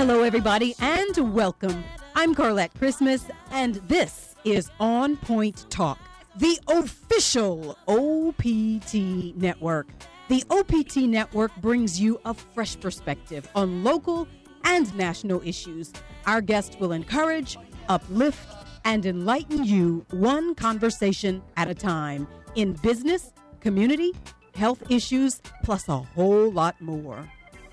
Hello, everybody, and welcome. I'm Carlette Christmas, and this is On Point Talk, the official OPT network. The OPT network brings you a fresh perspective on local and national issues. Our guests will encourage, uplift, and enlighten you one conversation at a time in business, community, health issues, plus a whole lot more.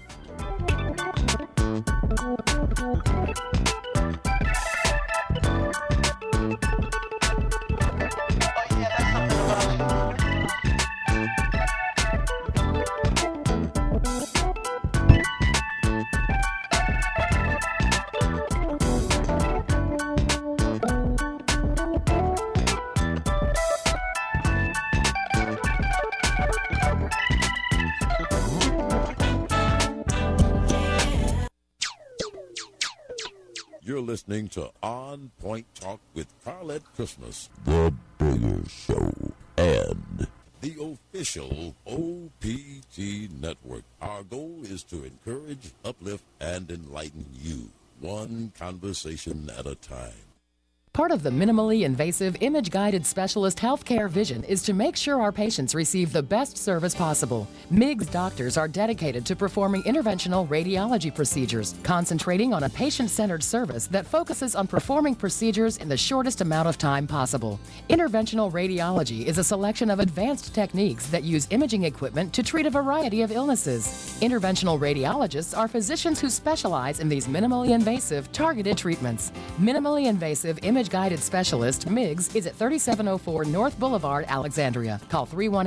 You're listening to On Point Talk with Carlette Christmas, the bigger show, and the official OPT network. Our goal is to encourage, uplift, and enlighten you, one conversation at a time. Part of the minimally invasive image-guided specialist healthcare vision is to make sure our patients receive the best service possible. MIGS doctors are dedicated to performing interventional radiology procedures, concentrating on a patient-centered service that focuses on performing procedures in the shortest amount of time possible. Interventional radiology is a selection of advanced techniques that use imaging equipment to treat a variety of illnesses. Interventional radiologists are physicians who specialize in these minimally invasive, targeted treatments. Minimally invasive image-guided specialist, MIGS, is at 3704 North Boulevard, Alexandria. Call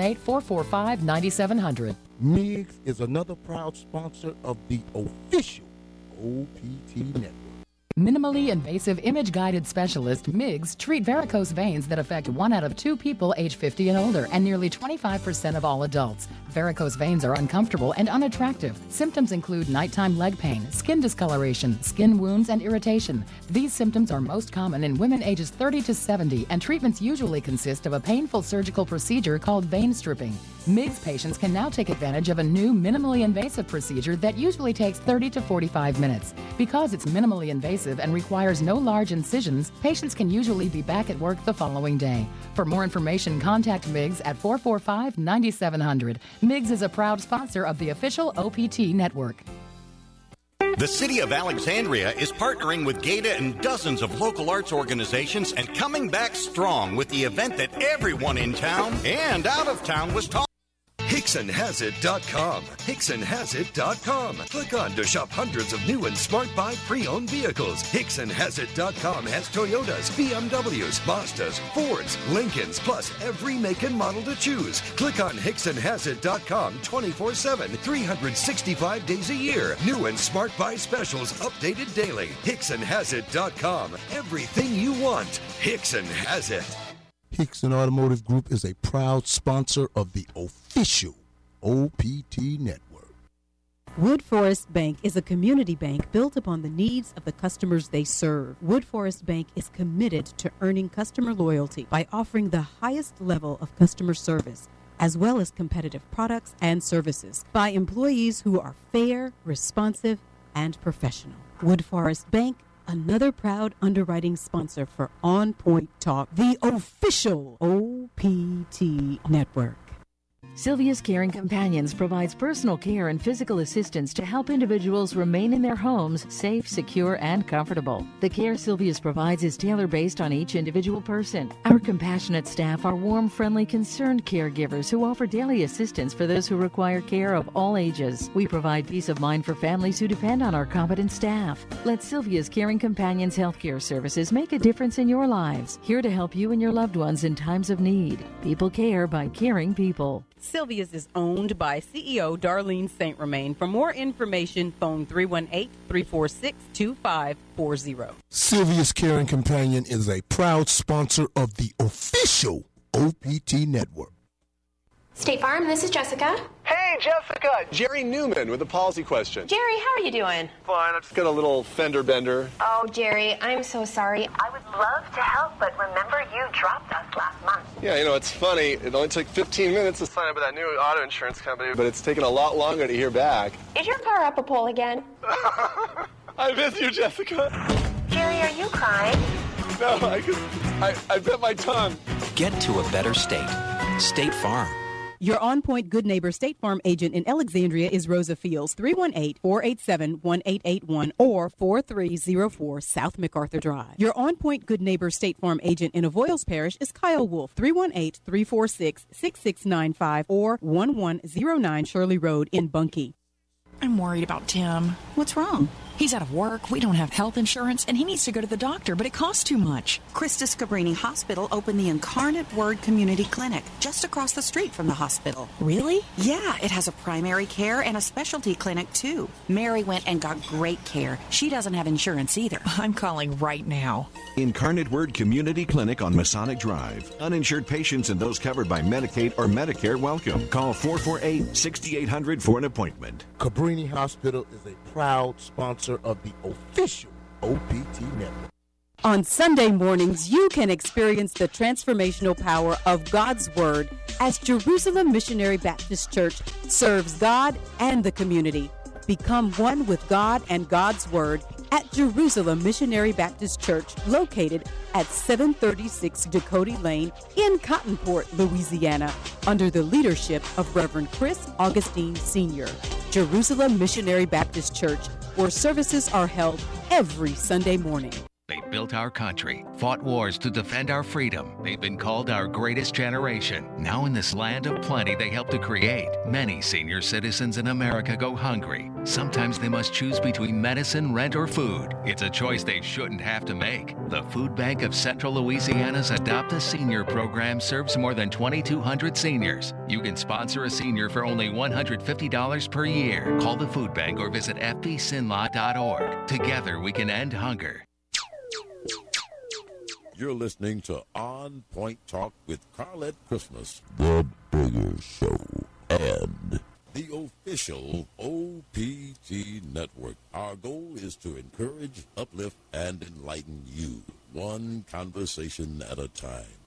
318-445-9700. MIGS is another proud sponsor of the official OPT network. Minimally invasive image-guided specialist, MIGS, treat varicose veins that affect 1 out of 2 people age 50 and older and nearly 25% of all adults. Varicose veins are uncomfortable and unattractive. Symptoms include nighttime leg pain, skin discoloration, skin wounds, and irritation. These symptoms are most common in women ages 30 to 70, and treatments usually consist of a painful surgical procedure called vein stripping. MIGS patients can now take advantage of a new minimally invasive procedure that usually takes 30 to 45 minutes. Because it's minimally invasive and requires no large incisions, patients can usually be back at work the following day. For more information, contact MIGS at 445-9700. MIGS is a proud sponsor of the official OPT network. The City of Alexandria is partnering with GATA and dozens of local arts organizations and coming back strong with the event that everyone in town and out of town was talking. HicksonHasIt.com. HicksonHasIt.com. Click on to shop hundreds of new and smart buy pre-owned vehicles. HicksonHasIt.com has Toyotas, BMWs, Mazdas, Fords, Lincolns, plus every make and model to choose. Click on HicksonHasIt.com 24/7, 365 days a year. New and smart buy specials updated daily. HicksonHasIt.com. Everything you want. Hickson has it. Hickson Automotive Group is a proud sponsor of the official OPT network. Wood Forest Bank is a community bank built upon the needs of the customers they serve. Wood Forest Bank is committed to earning customer loyalty by offering the highest level of customer service, as well as competitive products and services, by employees who are fair, responsive, and professional. Wood Forest Bank, another proud underwriting sponsor for On Point Talk, the official OPT network. Sylvia's Caring Companions provides personal care and physical assistance to help individuals remain in their homes safe, secure, and comfortable. The care Sylvia's provides is tailor-based on each individual person. Our compassionate staff are warm, friendly, concerned caregivers who offer daily assistance for those who require care of all ages. We provide peace of mind for families who depend on our competent staff. Let Sylvia's Caring Companions healthcare services make a difference in your lives. Here to help you and your loved ones in times of need. People care by caring people. Sylvia's is owned by CEO Darlene St. Romain. For more information, phone 318-346-2540. Sylvia's Caring Companion is a proud sponsor of the official OPT network. State Farm, this is Jessica. Hey, Jessica! Jerry Newman with a policy question. Jerry, how are you doing? Fine, I've just got a little fender bender. Oh, Jerry, I'm so sorry. I would love to help, but remember you dropped us last month. Yeah, you know, it's funny. It only took 15 minutes to sign up with that new auto insurance company, but it's taken a lot longer to hear back. Is your car up a pole again? I miss you, Jessica. Jerry, are you crying? No, I bit my tongue. Get to a better state. State Farm. Your On Point Good Neighbor State Farm agent in Alexandria is Rosa Fields, 318-487-1881 or 4304 South MacArthur Drive. Your On Point Good Neighbor State Farm agent in Avoyles Parish is Kyle Wolf, 318-346-6695 or 1109 Shirley Road in Bunkie. I'm worried about Tim. What's wrong? He's out of work, we don't have health insurance, and he needs to go to the doctor, but it costs too much. Christus Cabrini Hospital opened the Incarnate Word Community Clinic just across the street from the hospital. Really? Yeah, it has a primary care and a specialty clinic, too. Mary went and got great care. She doesn't have insurance either. I'm calling right now. Incarnate Word Community Clinic on Masonic Drive. Uninsured patients and those covered by Medicaid or Medicare welcome. Call 448-6800 for an appointment. Cabrini Hospital is a proud sponsor of the official OPT network. On Sunday mornings, you can experience the transformational power of God's Word as Jerusalem Missionary Baptist Church serves God and the community. Become one with God and God's Word at Jerusalem Missionary Baptist Church, located at 736 Dakota Lane in Cottonport, Louisiana, under the leadership of Reverend Chris Augustine Sr. Jerusalem Missionary Baptist Church, where services are held every Sunday morning. They built our country, fought wars to defend our freedom. They've been called our greatest generation. Now in this land of plenty they helped to create, many senior citizens in America go hungry. Sometimes they must choose between medicine, rent, or food. It's a choice they shouldn't have to make. The Food Bank of Central Louisiana's Adopt a Senior program serves more than 2,200 seniors. You can sponsor a senior for only $150 per year. Call the Food Bank or visit fbsinlaw.org. Together we can end hunger. You're listening to On Point Talk with Carlette Christmas, the Bigger Show, and the official OPT network. Our goal is to encourage, uplift, and enlighten you, one conversation at a time.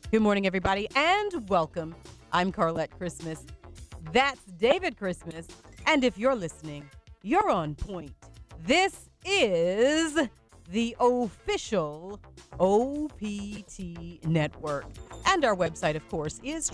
Good morning, everybody, and welcome. I'm Carlette Christmas. That's David Christmas. And if you're listening, you're on point. This is the official OPT network. And our website, of course, is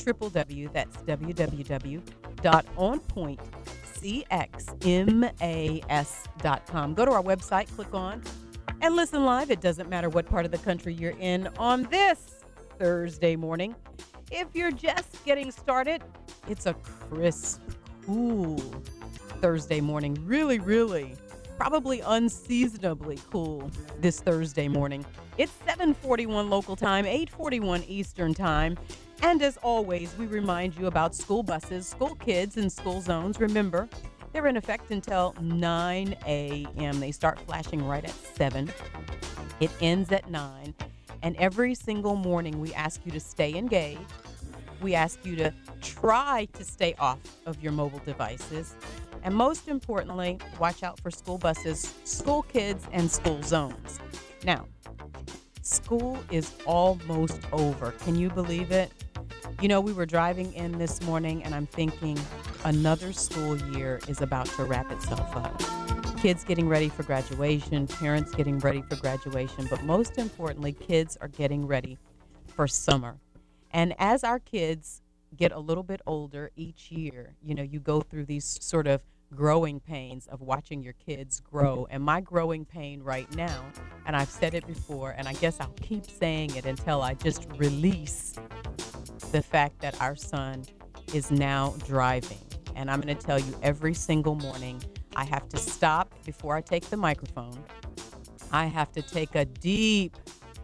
www.onpointcxmas.com. Go to our website, click on, and listen live. It doesn't matter what part of the country you're in on this Thursday morning. If you're just getting started, it's a crisp, cool Thursday morning. Really, really, probably unseasonably cool this Thursday morning. It's 7:41 local time, 8:41 Eastern time. And as always, we remind you about school buses, school kids, and school zones. Remember, they're in effect until 9 a.m. They start flashing right at 7. It ends at 9. And every single morning, we ask you to stay engaged. We ask you to try to stay off of your mobile devices. And most importantly, watch out for school buses, school kids, and school zones. Now, school is almost over. Can you believe it? You know, we were driving in this morning, and I'm thinking another school year is about to wrap itself up. Kids getting ready for graduation, parents getting ready for graduation, but most importantly, kids are getting ready for summer. And as our kids get a little bit older each year, you know, you go through these sort of growing pains of watching your kids grow. And my growing pain right now, and I've said it before, and I guess I'll keep saying it until I just release the fact that our son is now driving. And I'm going to tell you every single morning, I have to stop before I take the microphone. I have to take a deep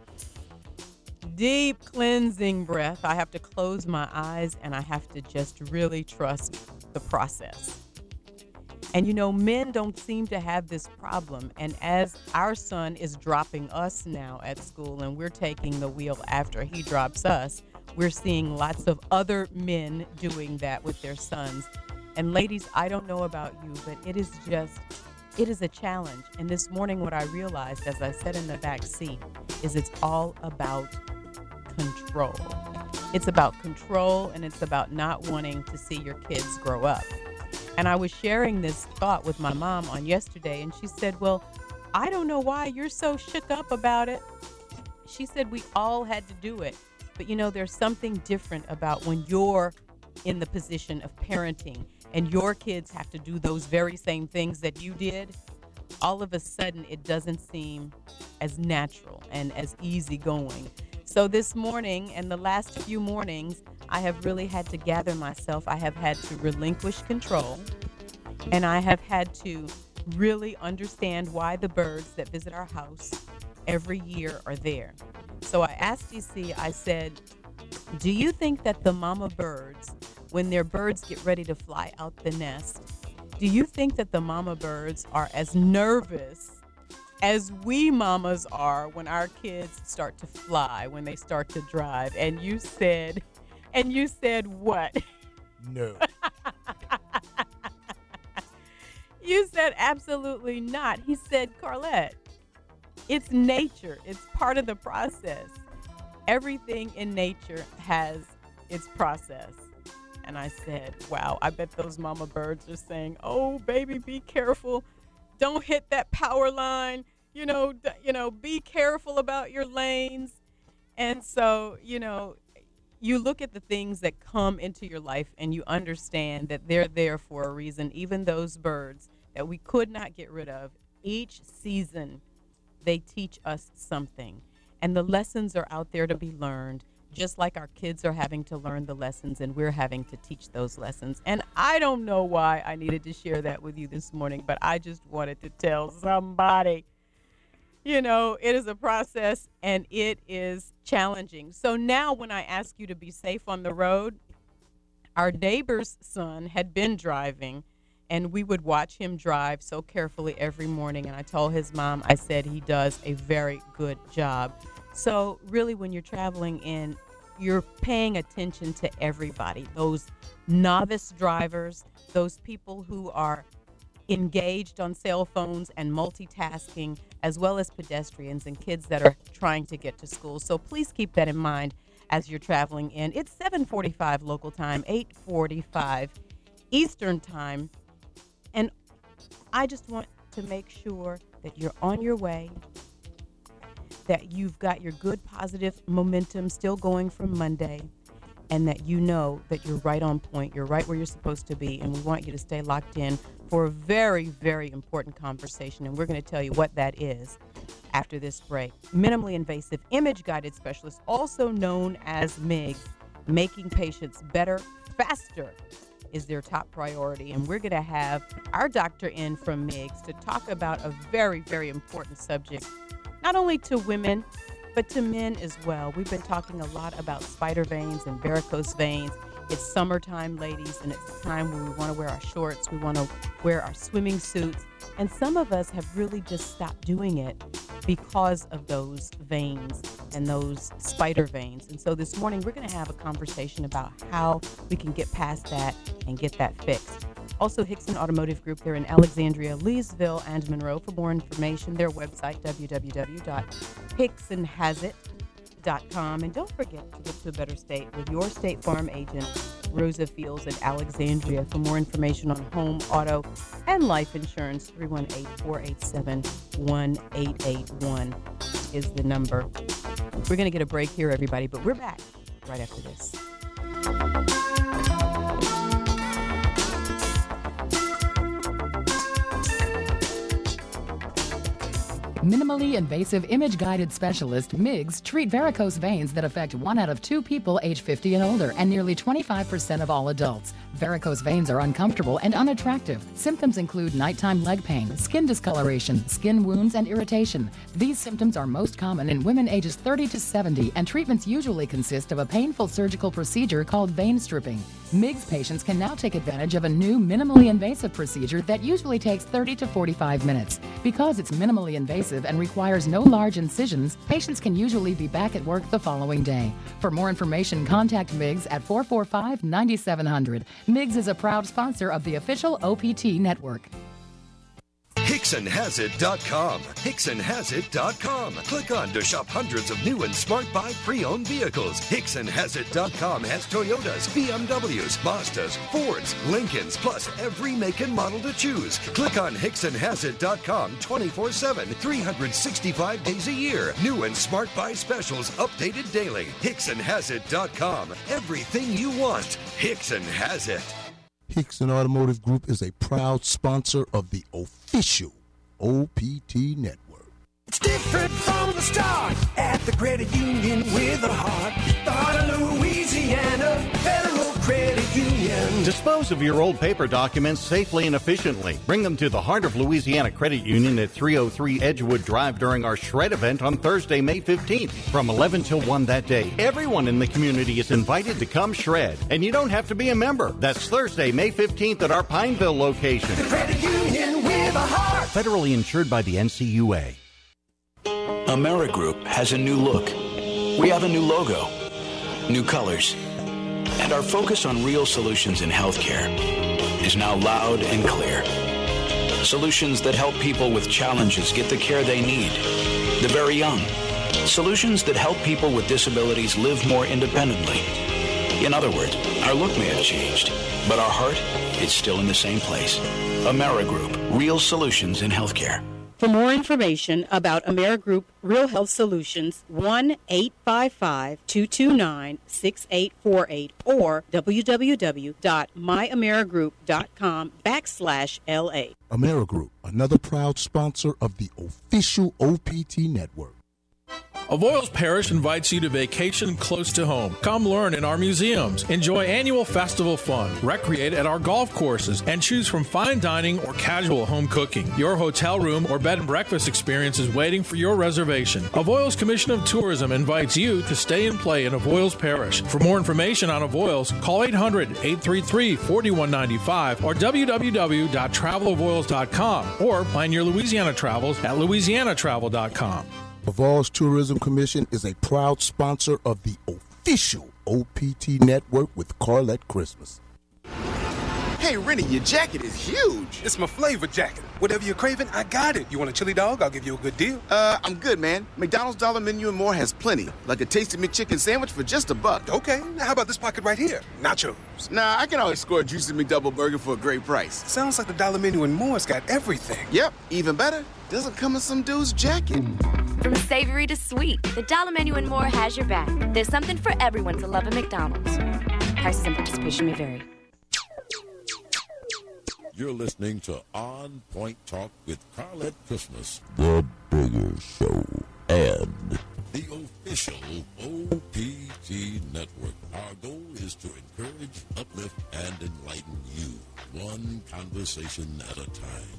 cleansing breath. I have to close my eyes, and I have to just really trust the process. And you know, men don't seem to have this problem. And as our son is dropping us now at school and we're taking the wheel after he drops us, we're seeing lots of other men doing that with their sons. And ladies, I don't know about you, but it is a challenge. And this morning, what I realized as I sat in the back seat is it's all about control. It's about control, and it's about not wanting to see your kids grow up. And I was sharing this thought with my mom on yesterday, and she said, well, I don't know why you're so shook up about it. She said we all had to do it. But, you know, there's something different about when you're in the position of parenting and your kids have to do those very same things that you did. All of a sudden, it doesn't seem as natural and as easygoing. So this morning and the last few mornings, I have really had to gather myself. I have had to relinquish control, and I have had to really understand why the birds that visit our house every year are there. So I asked DC, I said, do you think that the mama birds, when their birds get ready to fly out the nest, do you think that the mama birds are as nervous as we mamas are when our kids start to fly, when they start to drive? And you said what? No. You said absolutely not. He said, Carlette, it's nature. It's part of the process. Everything in nature has its process. And I said, wow, I bet those mama birds are saying, oh, baby, be careful. Don't hit that power line. You know, be careful about your lanes. And so, you know, you look at the things that come into your life and you understand that they're there for a reason. Even those birds that we could not get rid of, each season they teach us something. And the lessons are out there to be learned, just like our kids are having to learn the lessons and we're having to teach those lessons. And I don't know why I needed to share that with you this morning, but I just wanted to tell somebody. You know, it is a process and it is challenging. So now when I ask you to be safe on the road, our neighbor's son had been driving and we would watch him drive so carefully every morning. And I told his mom, I said he does a very good job. So really when you're traveling in, you're paying attention to everybody, those novice drivers, those people who are engaged on cell phones and multitasking, as well as pedestrians and kids that are trying to get to school. So please keep that in mind as you're traveling in. It's 7:45 local time, 8:45 Eastern time. And I just want to make sure that you're on your way, that you've got your good positive momentum still going from Monday, and that you know that you're right on point, you're right where you're supposed to be, and we want you to stay locked in for a very, very important conversation, and we're going to tell you what that is after this break. Minimally invasive image-guided specialist, also known as MIGS, making patients better, faster, is their top priority, and we're going to have our doctor in from MIGS to talk about a very, very important subject, not only to women, but to men as well. We've been talking a lot about spider veins and varicose veins. It's summertime, ladies, and it's a time when we want to wear our shorts, we want to wear our swimming suits, and some of us have really just stopped doing it because of those veins and those spider veins. And so this morning we're going to have a conversation about how we can get past that and get that fixed. Also, Hickson Automotive Group, they're in Alexandria, Leesville, and Monroe. For more information, their website, www.hicksonhasit.com. And don't forget to get to a better state with your State Farm agent, Rosa Fields at Alexandria. For more information on home, auto, and life insurance, 318-487-1881 is the number. We're going to get a break here, everybody, but we're back right after this. Minimally invasive image-guided specialist MIGS treat varicose veins that affect 1 out of 2 people age 50 and older and nearly 25% of all adults. Varicose veins are uncomfortable and unattractive. Symptoms include nighttime leg pain, skin discoloration, skin wounds, and irritation. These symptoms are most common in women ages 30 to 70, and treatments usually consist of a painful surgical procedure called vein stripping. MIGS patients can now take advantage of a new minimally invasive procedure that usually takes 30 to 45 minutes. Because it's minimally invasive and requires no large incisions, patients can usually be back at work the following day. For more information, contact MIGS at 445-9700. MIGS is a proud sponsor of the official OPT network. HicksonHasIt.com. HicksonHasIt.com. Click on to shop hundreds of new and Smart Buy pre-owned vehicles. HicksonHasIt.com has Toyotas, BMWs, Mazdas, Fords, Lincolns, plus every make and model to choose. Click on HicksonHasIt.com 24/7, 365 days a year. New and Smart Buy specials updated daily. HicksonHasIt.com. Everything you want. Hickson has it. Hickson Automotive Group is a proud sponsor of the official OPT network. It's different from the start at the credit union with a heart. The heart of Louisiana Federal Credit Union. Dispose of your old paper documents safely and efficiently. Bring them to the Heart of Louisiana Credit Union at 303 Edgewood Drive during our Shred event on Thursday, May 15th from 11 till 1 that day. Everyone in the community is invited to come shred, and you don't have to be a member. That's Thursday, May 15th at our Pineville location. The Credit Union with a heart. Federally insured by the NCUA. AmeriGroup has a new look. We have a new logo, new colors, and our focus on real solutions in healthcare is now loud and clear. Solutions that help people with challenges get the care they need. The very young. Solutions that help people with disabilities live more independently. In other words, our look may have changed, but our heart is still in the same place. AmeriGroup, real solutions in healthcare. For more information about AmeriGroup Real Health Solutions, 1-855-229-6848 or www.myamerigroup.com/LA. AmeriGroup, another proud sponsor of the official OPT network. Avoyles Parish invites you to vacation close to home. Come learn in our museums, enjoy annual festival fun, recreate at our golf courses, and choose from fine dining or casual home cooking. Your hotel room or bed and breakfast experience is waiting for your reservation. Avoyles Commission of Tourism invites you to stay and play in Avoyles Parish. For more information on Avoyles, call 800-833-4195 or www.travelavoyles.com or plan your Louisiana travels at louisianatravel.com. Avoyles Tourism Commission is a proud sponsor of the official OPT network with Carlette Christmas. Hey, Rennie, your jacket is huge. It's my flavor jacket. Whatever you're craving, I got it. You want a chili dog? I'll give you a good deal. I'm good, man. McDonald's Dollar Menu and More has plenty. Like a tasty McChicken sandwich for just $1. Okay, now how about this pocket right here? Nachos. Nah, I can always score a juicy McDouble burger for a great price. Sounds like the Dollar Menu and More's got everything. Yep, even better. Doesn't come in some dude's jacket. From savory to sweet, the Dollar Menu and More has your back. There's something for everyone to love at McDonald's. Prices and participation may vary. You're listening to On Point Talk with Carlette Christmas, The Bigger Show, and the official OPT Network. Our goal is to encourage, uplift, and enlighten you, one conversation at a time.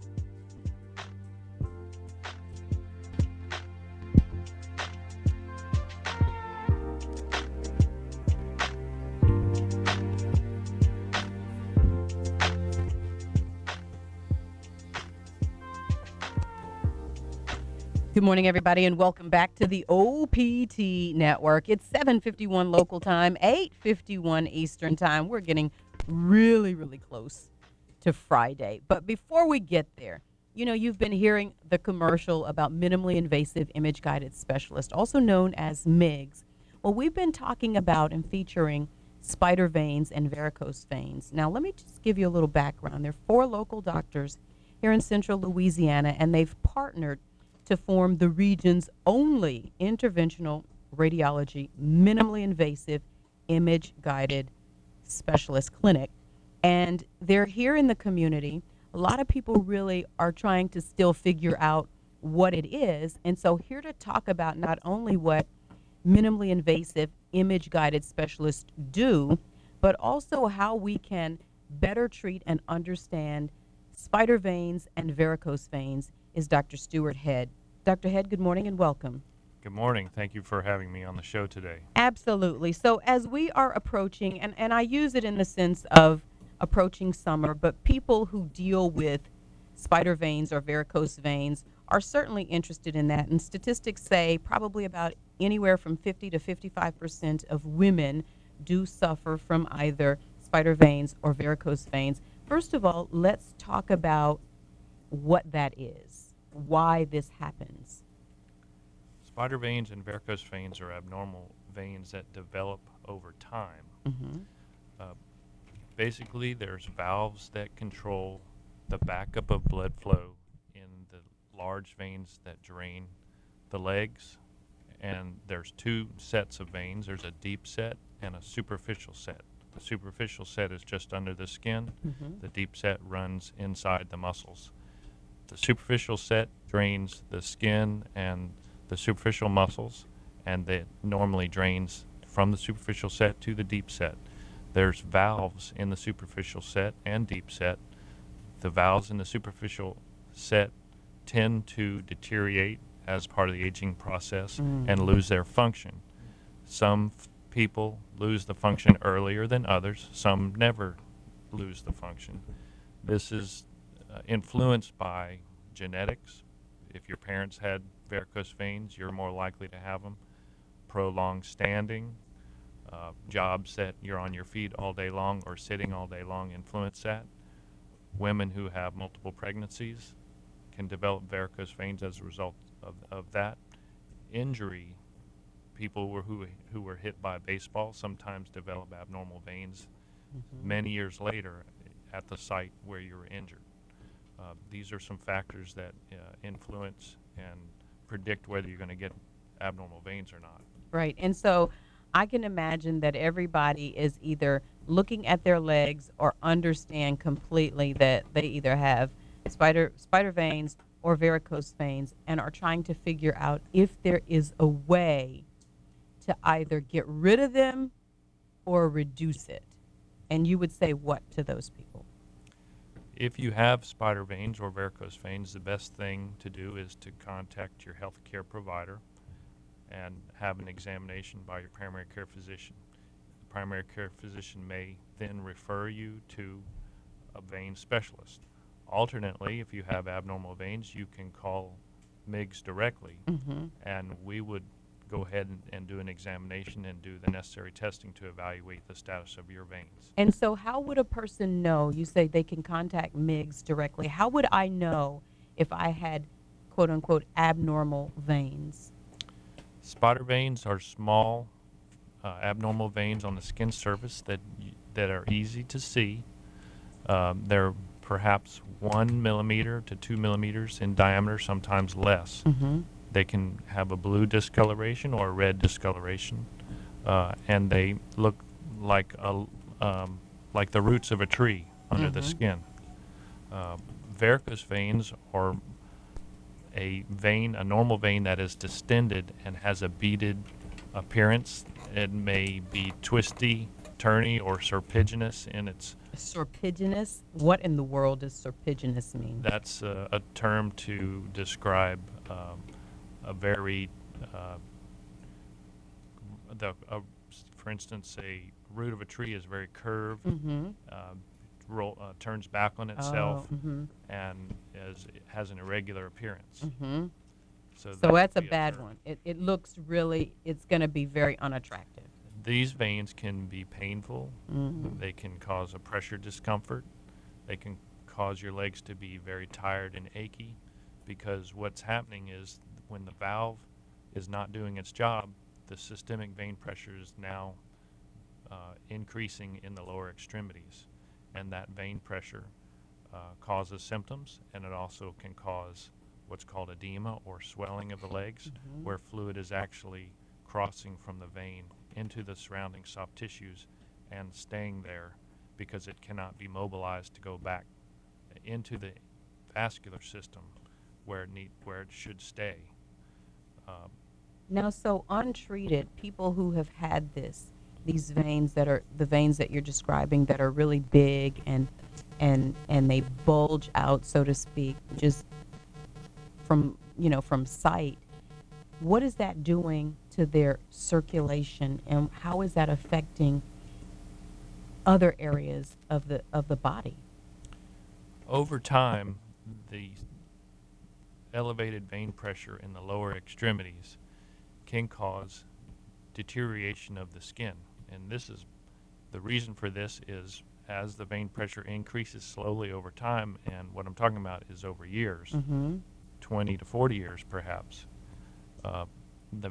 Good morning, everybody, and welcome back to the OPT Network. It's 7:51 local time, 8:51 Eastern time. We're getting really, really close to Friday. But before we get there, you know, you've been hearing the commercial about minimally invasive image-guided specialist, also known as MIGS. Well, we've been talking about and featuring spider veins and varicose veins. Now, let me just give you a little background. There are 4 local doctors here in central Louisiana, and they've partnered to form the region's only interventional radiology, minimally invasive, image-guided specialist clinic. And they're here in the community. A lot of people really are trying to still figure out what it is. And so here to talk about not only what minimally invasive, image-guided specialists do, but also how we can better treat and understand spider veins and varicose veins is Dr. Stuart Head. Dr. Head, good morning and welcome. Good morning. Thank you for having me on the show today. Absolutely. So as we are approaching, and I use it in the sense of approaching summer, but people who deal with spider veins or varicose veins are certainly interested in that. And statistics say probably about anywhere from 50 to 55% of women do suffer from either spider veins or varicose veins. First of all, let's talk about what that is. Why this happens. Spider veins and varicose veins are abnormal veins that develop over time. Mm-hmm. Basically, there's valves that control the backup of blood flow in the large veins that drain the legs. And there's 2 sets of veins. There's a deep set and a superficial set. The superficial set is just under the skin. Mm-hmm. The deep set runs inside the muscles. The superficial set drains the skin and the superficial muscles, and it normally drains from the superficial set to the deep set. There's valves in the superficial set and deep set. The valves in the superficial set tend to deteriorate as part of the aging process and lose their function. Some people lose the function earlier than others. Some never lose the function. This is influenced by genetics. If your parents had varicose veins, you're more likely to have them. Prolonged standing, jobs that you're on your feet all day long or sitting all day long influence that. Women who have multiple pregnancies can develop varicose veins as a result of that. Injury, people who were hit by a baseball sometimes develop abnormal veins many years later at the site where you were injured. These are some factors that influence and predict whether you're going to get abnormal veins or not. Right. And so I can imagine that everybody is either looking at their legs or understand completely that they either have spider veins or varicose veins and are trying to figure out if there is a way to either get rid of them or reduce it. And you would say what to those people? If you have spider veins or varicose veins, the best thing to do is to contact your health care provider and have an examination by your primary care physician. The primary care physician may then refer you to a vein specialist. Alternately, if you have abnormal veins, you can call MIGS directly, and we would go ahead and do an examination and do the necessary testing to evaluate the status of your veins. And so how would a person know? You say they can contact MIGS directly. How would I know if I had, quote unquote, abnormal veins? Spider veins are small, abnormal veins on the skin surface that are easy to see. They're perhaps 1 millimeter to 2 millimeters in diameter, sometimes less. Mm-hmm. They can have a blue discoloration or a red discoloration, and they look like the roots of a tree under the skin. Varicose veins are a normal vein that is distended and has a beaded appearance. It may be twisty, turny, or serpiginous in its. Serpiginous? What in the world does serpiginous mean? That's a term to describe a very, for instance, a root of a tree is very curved, turns back on itself, and has an irregular appearance. So that's a bad one. It looks really, it's going to be very unattractive. These veins can be painful. They can cause a pressure discomfort. They can cause your legs to be very tired and achy, because what's happening is when the valve is not doing its job, the systemic vein pressure is now increasing in the lower extremities, and that vein pressure causes symptoms, and it also can cause what's called edema or swelling of the legs, where fluid is actually crossing from the vein into the surrounding soft tissues and staying there because it cannot be mobilized to go back into the vascular system where it should stay. Now, so untreated, people who have had these veins that are the veins that you're describing that are really big and they bulge out, so to speak, just from sight. What is that doing to their circulation, and how is that affecting other areas of the body? Over time, the elevated vein pressure in the lower extremities can cause deterioration of the skin, and this is the reason for this is as the vein pressure increases slowly over time, and what I'm talking about is over years, 20 to 40 years perhaps. The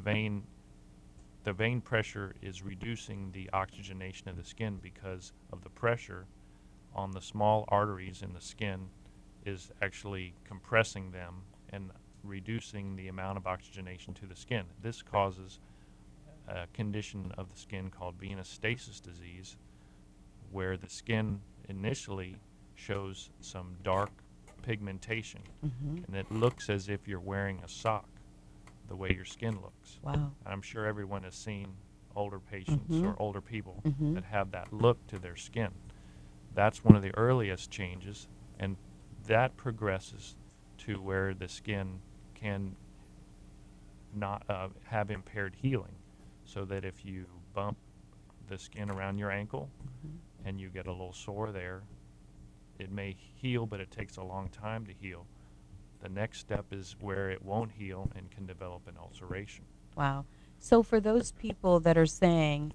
vein pressure is reducing the oxygenation of the skin because of the pressure on the small arteries in the skin is actually compressing them and reducing the amount of oxygenation to the skin. This causes a condition of the skin called venous stasis disease, where the skin initially shows some dark pigmentation, and it looks as if you're wearing a sock, the way your skin looks. Wow. I'm sure everyone has seen older patients or older people that have that look to their skin. That's one of the earliest changes, and that progresses to where the skin can not have impaired healing, so that if you bump the skin around your ankle and you get a little sore there, it may heal, but it takes a long time to heal. The next step is where it won't heal and can develop an ulceration. Wow. So for those people that are saying,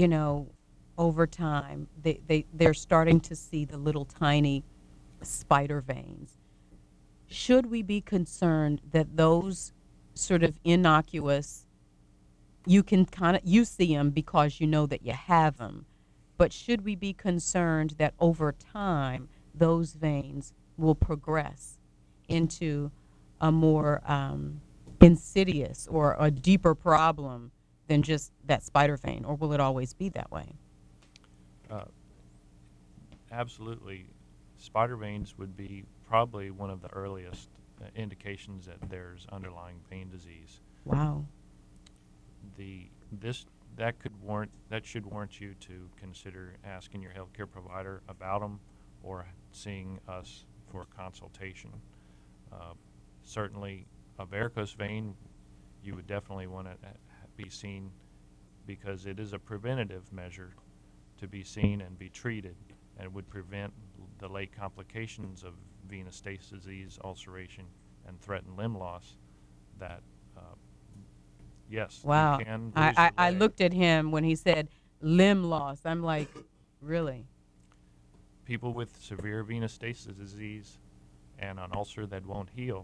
over time, they're starting to see the little tiny spider veins, should we be concerned that those sort of innocuous, you see them because you know that you have them, but should we be concerned that over time those veins will progress into a more insidious or a deeper problem than just that spider vein, or will it always be that way? Absolutely. Spider veins would be probably one of the earliest indications that there's underlying vein disease. Wow. That should warrant you to consider asking your healthcare provider about them or seeing us for a consultation. Certainly, a varicose vein, you would definitely want to be seen, because it is a preventative measure to be seen and be treated, and would prevent the late complications of venous stasis disease, ulceration, and threatened limb loss that Yes. Wow. You can lose I your leg. looked at him when he said limb loss. I'm like, really? People with severe venous stasis disease and an ulcer that won't heal,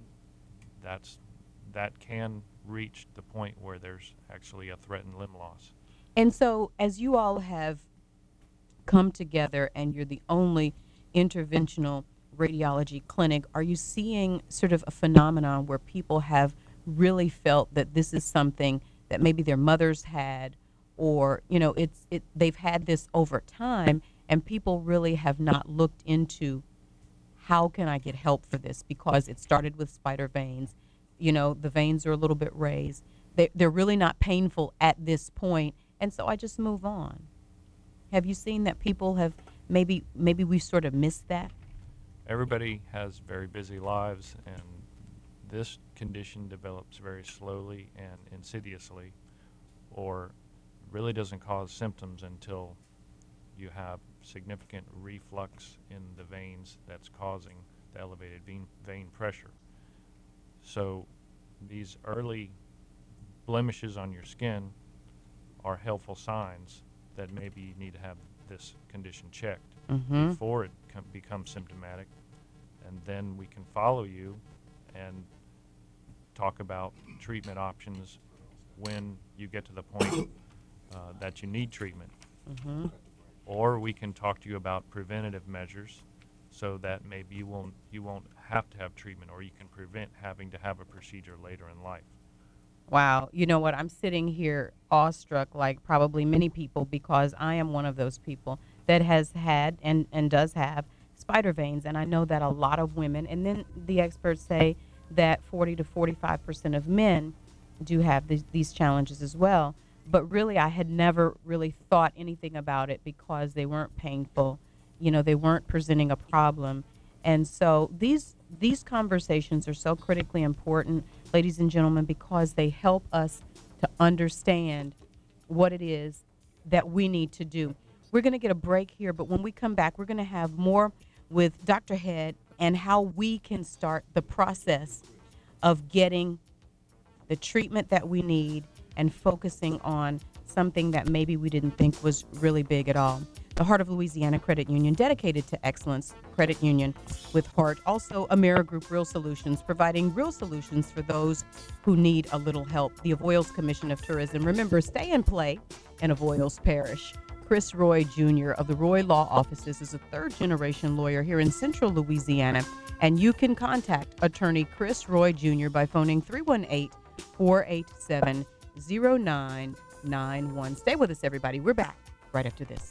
that can reach the point where there's actually a threatened limb loss. And so as you all have come together and you're the only interventional radiology clinic, are you seeing sort of a phenomenon where people have really felt that this is something that maybe their mothers had, or they've had this over time, and people really have not looked into how can I get help for this, because it started with spider veins. The veins are a little bit raised. They're really not painful at this point, and so I just move on. Have you seen that people have maybe we sort of missed that? Everybody has very busy lives, and this condition develops very slowly and insidiously, or really doesn't cause symptoms until you have significant reflux in the veins that's causing the elevated vein pressure. So these early blemishes on your skin are helpful signs that maybe you need to have this condition checked before it becomes symptomatic, and then we can follow you and talk about treatment options when you get to the point that you need treatment. Or we can talk to you about preventative measures so that maybe you won't have to have treatment, or you can prevent having to have a procedure later in life. Wow. You know what? I'm sitting here awestruck, like probably many people, because I am one of those people that has had and does have spider veins. And I know that a lot of women, and then the experts say that 40 to 45% of men do have these challenges as well. But really, I had never really thought anything about it because they weren't painful. They weren't presenting a problem. And so these conversations are so critically important, ladies and gentlemen, because they help us to understand what it is that we need to do. We're going to get a break here, but when we come back, we're going to have more with Dr. Head and how we can start the process of getting the treatment that we need and focusing on something that maybe we didn't think was really big at all. The Heart of Louisiana Credit Union, dedicated to excellence, credit union with heart. Also, Amerigroup Real Solutions, providing real solutions for those who need a little help. The Avoyelles Commission of Tourism. Remember, stay and play in Avoyelles Parish. Chris Roy Jr. of the Roy Law Offices is a third-generation lawyer here in central Louisiana, and you can contact attorney Chris Roy Jr. by phoning 318-487-0991. Stay with us, everybody. We're back right after this.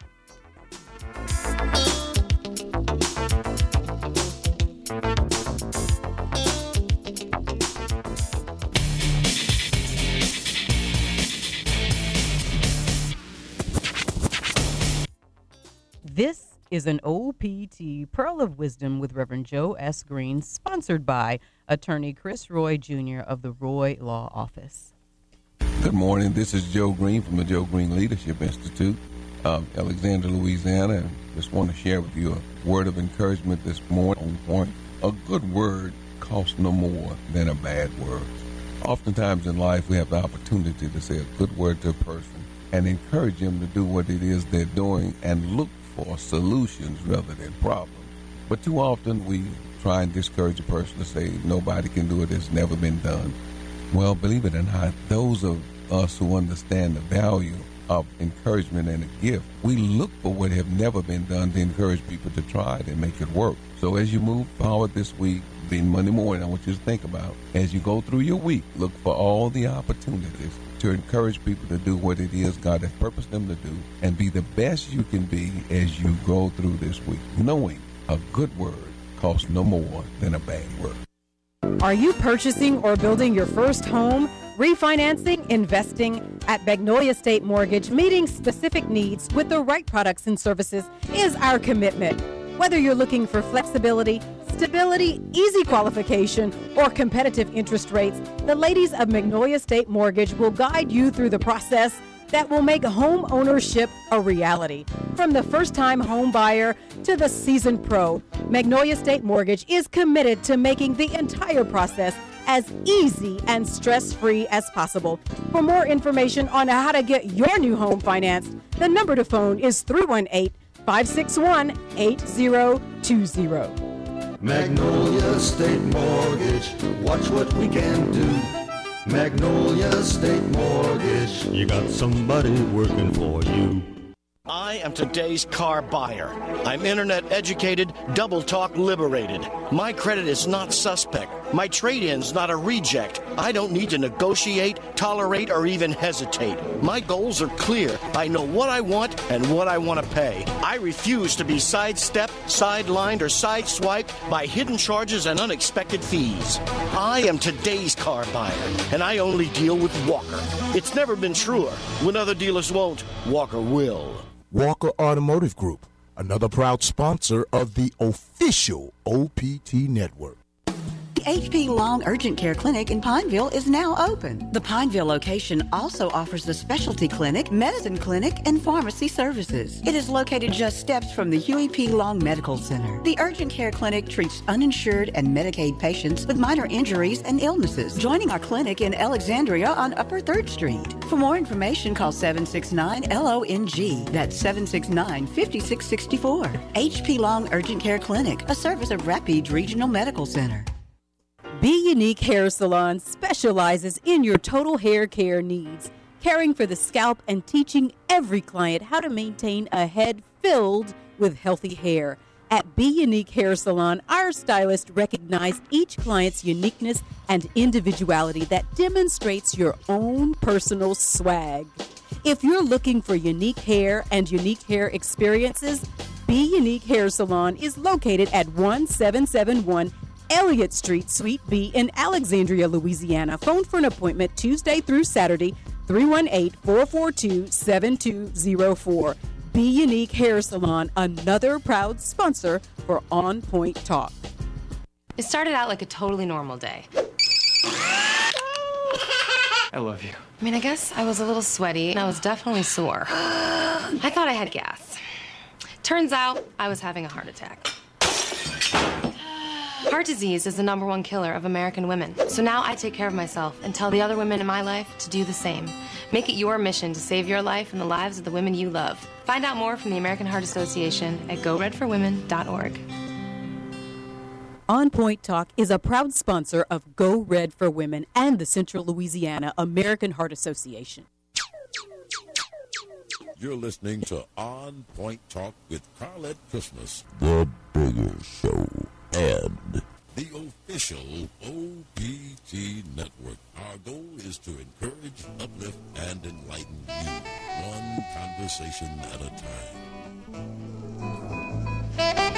This is an OPT Pearl of Wisdom with Reverend Joe S. Green, sponsored by attorney Chris Roy Jr. of the Roy Law Office. Good morning. This is Joe Green from the Joe Green Leadership Institute of Alexandria, Louisiana. I just want to share with you a word of encouragement this morning on point. A good word costs no more than a bad word. Oftentimes in life, we have the opportunity to say a good word to a person and encourage them to do what it is they're doing and look for solutions rather than problems. But too often we try and discourage a person to say nobody can do it, it's never been done. Well, believe it or not, those of us who understand the value of encouragement and a gift, we look for what have never been done to encourage people to try it and make it work. So as you move forward this week, being Monday morning, I want you to think about, as you go through your week, look for all the opportunities to encourage people to do what it is God has purposed them to do, and be the best you can be as you go through this week, knowing a good word costs no more than a bad word. Are you purchasing or building your first home? Refinancing, investing at Magnolia State Mortgage, meeting specific needs with the right products and services is our commitment. Whether you're looking for flexibility, stability, easy qualification, or competitive interest rates, the ladies of Magnolia State Mortgage will guide you through the process that will make home ownership a reality. From the first-time home buyer to the seasoned pro, Magnolia State Mortgage is committed to making the entire process as easy and stress-free as possible. For more information on how to get your new home financed, the number to phone is 318-561-8020. Magnolia State Mortgage, watch what we can do. Magnolia State Mortgage, you got somebody working for you. I am today's car buyer. I'm internet educated, double talk liberated. My credit is not suspect. My trade-in's not a reject. I don't need to negotiate, tolerate, or even hesitate. My goals are clear. I know what I want and what I want to pay. I refuse to be sidestepped, sidelined, or sideswiped by hidden charges and unexpected fees. I am today's car buyer, and I only deal with Walker. It's never been truer. When other dealers won't, Walker will. Walker Automotive Group, another proud sponsor of the official OPT network. The HP Long Urgent Care Clinic in Pineville is now open. The Pineville location also offers the specialty clinic, medicine clinic, and pharmacy services. It is located just steps from the Huey P. Long Medical Center. The Urgent Care Clinic treats uninsured and Medicaid patients with minor injuries and illnesses. Joining our clinic in Alexandria on Upper 3rd Street. For more information, call 769-LONG. That's 769-5664. HP Long Urgent Care Clinic, a service of Rapides Regional Medical Center. Be Unique Hair Salon specializes in your total hair care needs, caring for the scalp and teaching every client how to maintain a head filled with healthy hair. At Be Unique Hair Salon, our stylists recognize each client's uniqueness and individuality that demonstrates your own personal swag. If you're looking for unique hair and unique hair experiences, Be Unique Hair Salon is located at 1771 Elliott Street, Suite B in Alexandria, Louisiana. Phone for an appointment Tuesday through Saturday, 318-442-7204. Be Unique Hair Salon, another proud sponsor for On Point Talk. It started out like a totally normal day. I love you. I mean, I guess I was a little sweaty and I was definitely sore. I thought I had gas. Turns out I was having a heart attack. Heart disease is the #1 killer of American women. So now I take care of myself and tell the other women in my life to do the same. Make it your mission to save your life and the lives of the women you love. Find out more from the American Heart Association at goredforwomen.org. On Point Talk is a proud sponsor of Go Red for Women and the Central Louisiana American Heart Association. You're listening to On Point Talk with Carlette Christmas, the bigger show, and the official OPT network. Our goal is to encourage, uplift, and enlighten you, one conversation at a time.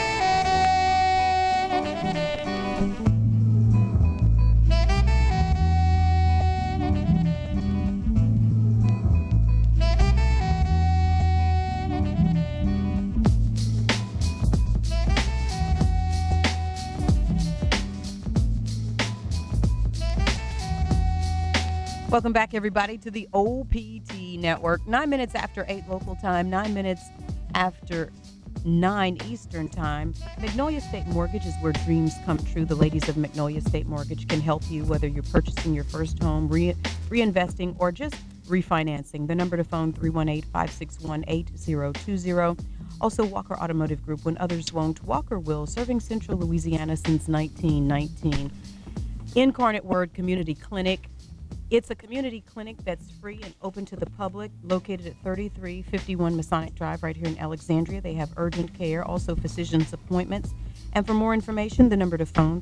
Welcome back, everybody, to the OPT Network. 9 minutes after 8 local time, 9 minutes after 9 Eastern time. Magnolia State Mortgage is where dreams come true. The ladies of Magnolia State Mortgage can help you, whether you're purchasing your first home, reinvesting, or just refinancing. The number to phone, 318-561-8020. Also, Walker Automotive Group, when others won't, Walker will, serving Central Louisiana since 1919. Incarnate Word Community Clinic. It's a community clinic that's free and open to the public, located at 3351 Masonic Drive right here in Alexandria. They have urgent care, also physician's appointments. And for more information, the number to phone,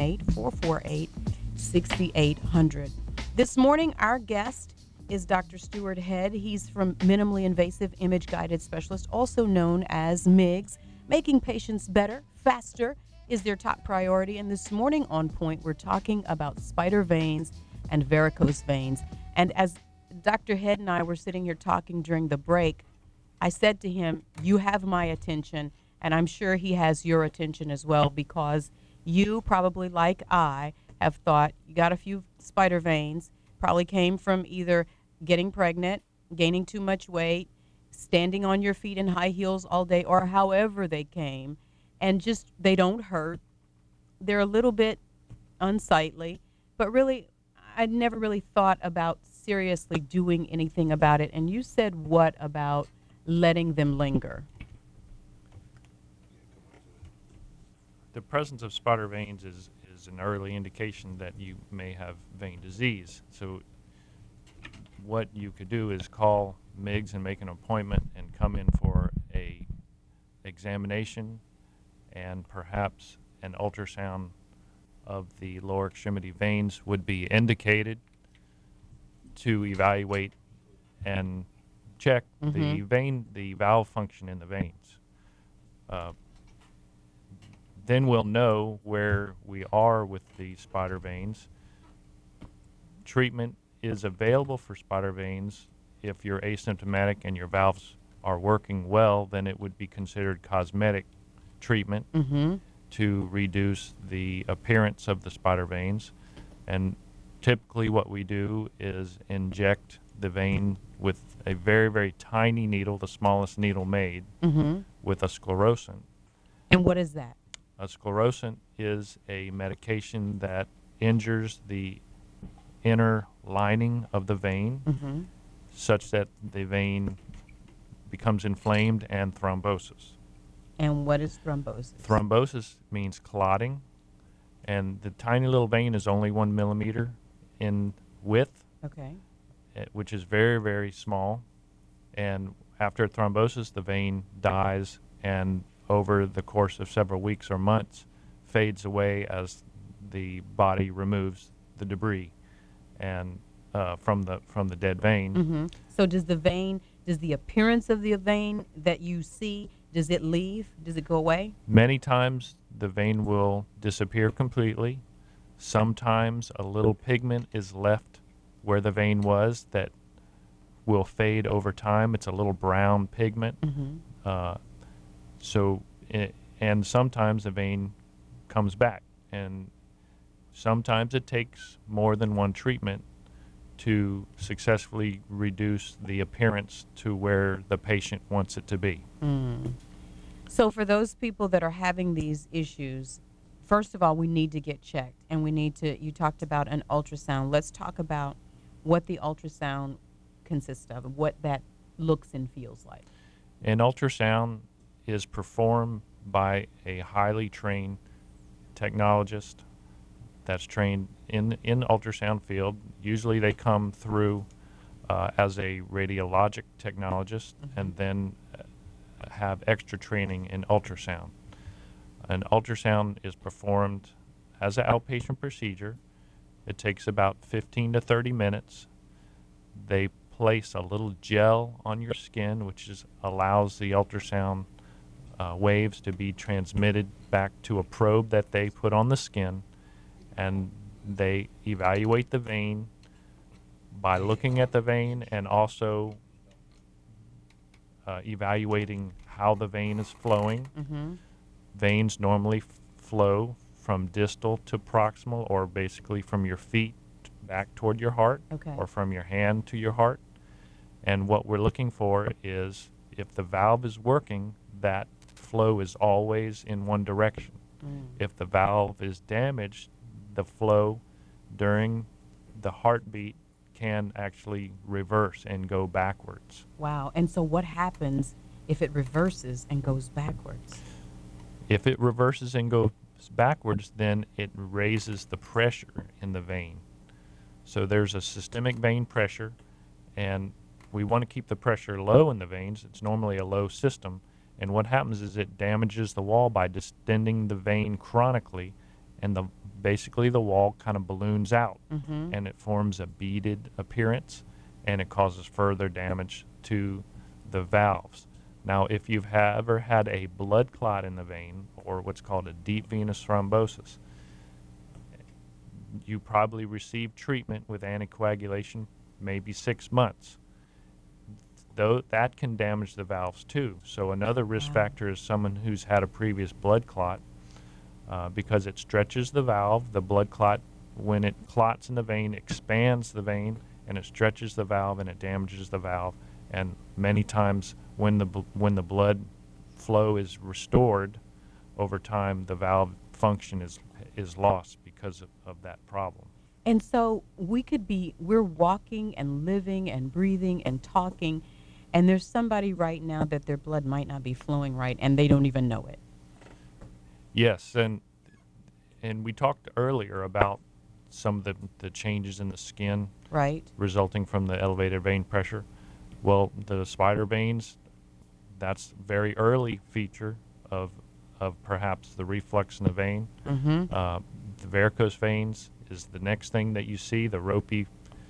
318-448-6800. This morning, our guest is Dr. Stuart Head. He's from Minimally Invasive Image Guided Specialist, also known as MIGS. Making patients better, faster is their top priority. And this morning on Point, we're talking about spider veins and varicose veins. And as Dr. Head and I were sitting here talking during the break, I said to him, you have my attention, and I'm sure he has your attention as well, because you probably, like I, have thought you got a few spider veins, probably came from either getting pregnant, gaining too much weight, standing on your feet in high heels all day, or however they came, and just they don't hurt. They're a little bit unsightly, but really, I never really thought about seriously doing anything about it. And you said what about letting them linger? The presence of spotter veins is an early indication that you may have vein disease. So what you could do is call MIGS and make an appointment and come in for a examination and perhaps an ultrasound of the lower extremity veins would be indicated to evaluate and check the valve function in the veins. Then we'll know where we are with the spotter veins. Treatment is available for spotter veins. If you're asymptomatic and your valves are working well, then it would be considered cosmetic treatment to reduce the appearance of the spotter veins. And typically what we do is inject the vein with a very, very tiny needle, the smallest needle made, with a sclerosant. And what is that? A sclerosant is a medication that injures the inner lining of the vein such that the vein becomes inflamed and thrombosis. And what is thrombosis? Thrombosis means clotting, and the tiny little vein is only 1 millimeter in width, which is very, very small. And after thrombosis, the vein dies, and over the course of several weeks or months, fades away as the body removes the debris and from the dead vein. So does the appearance of the vein that you see, does it leave? Does it go away? Many times the vein will disappear completely. Sometimes a little pigment is left where the vein was that will fade over time. It's a little brown pigment. And sometimes the vein comes back, and sometimes it takes more than one treatment to successfully reduce the appearance to where the patient wants it to be. So for those people that are having these issues, first of all, we need to get checked, and you talked about an ultrasound. Let's talk about what the ultrasound consists of, what that looks and feels like. An ultrasound is performed by a highly trained technologist that's trained in the ultrasound field. Usually they come through as a radiologic technologist and then have extra training in ultrasound. An ultrasound is performed as an outpatient procedure. It takes about 15 to 30 minutes. They place a little gel on your skin, which allows the ultrasound waves to be transmitted back to a probe that they put on the skin, and they evaluate the vein by looking at the vein and also evaluating how the vein is flowing. Veins normally flow from distal to proximal, or basically from your feet back toward your heart, or from your hand to your heart. And what we're looking for is, if the valve is working, that flow is always in one direction. If the valve is damaged, the flow during the heartbeat can actually reverse and go backwards. Wow. And so what happens if it reverses and goes backwards? If it reverses and goes backwards, then it raises the pressure in the vein. So there's a systemic vein pressure, and we want to keep the pressure low in the veins. It's normally a low system. And what happens is it damages the wall by distending the vein chronically, and basically the wall kind of balloons out, and it forms a beaded appearance, and it causes further damage to the valves. Now, if you've ever had a blood clot in the vein, or what's called a deep venous thrombosis, you probably received treatment with anticoagulation, maybe 6 months. Though that can damage the valves too. So another risk factor is someone who's had a previous blood clot, because it stretches the valve. The blood clot, when it clots in the vein, expands the vein, and it stretches the valve, and it damages the valve. And many times when the blood flow is restored over time, the valve function is lost because of that problem. And so we're walking and living and breathing and talking, and there's somebody right now that their blood might not be flowing right, and they don't even know it. Yes, and we talked earlier about some of the changes in the skin, right, resulting from the elevated vein pressure. Well, the spider veins, that's a very early feature of perhaps the reflux in the vein. Mm-hmm. The varicose veins is the next thing that you see, the ropey,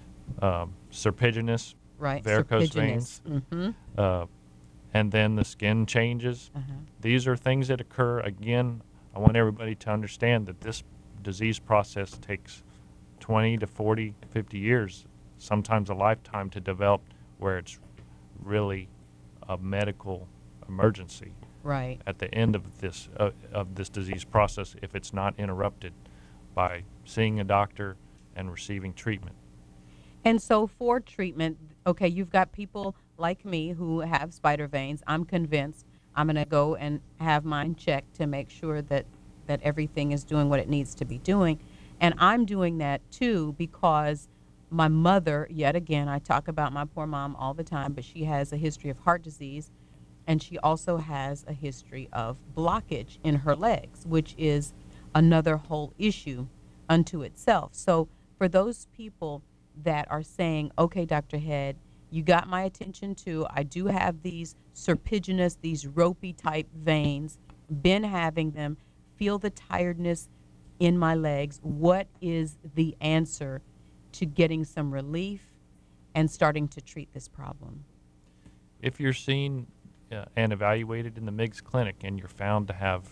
serpiginous varicose veins. Mm-hmm. And then the skin changes. Uh-huh. These are things that occur. Again, I want everybody to understand that this disease process takes 20 to 40, 50 years, sometimes a lifetime to develop, where it's really a medical emergency. Right. At the end of this disease process, if it's not interrupted by seeing a doctor and receiving treatment. And so for treatment, okay, you've got people like me who have spider veins. I'm convinced I'm going to go and have mine checked to make sure that everything is doing what it needs to be doing. And I'm doing that too because my mother, yet again, I talk about my poor mom all the time, but she has a history of heart disease, and she also has a history of blockage in her legs, which is another whole issue unto itself. So for those people that are saying, okay, Dr. Head, you got my attention too. I do have these serpiginous, these ropey type veins, been having them, feel the tiredness in my legs. What is the answer to getting some relief and starting to treat this problem? If you're seen and evaluated in the MIGS clinic and you're found to have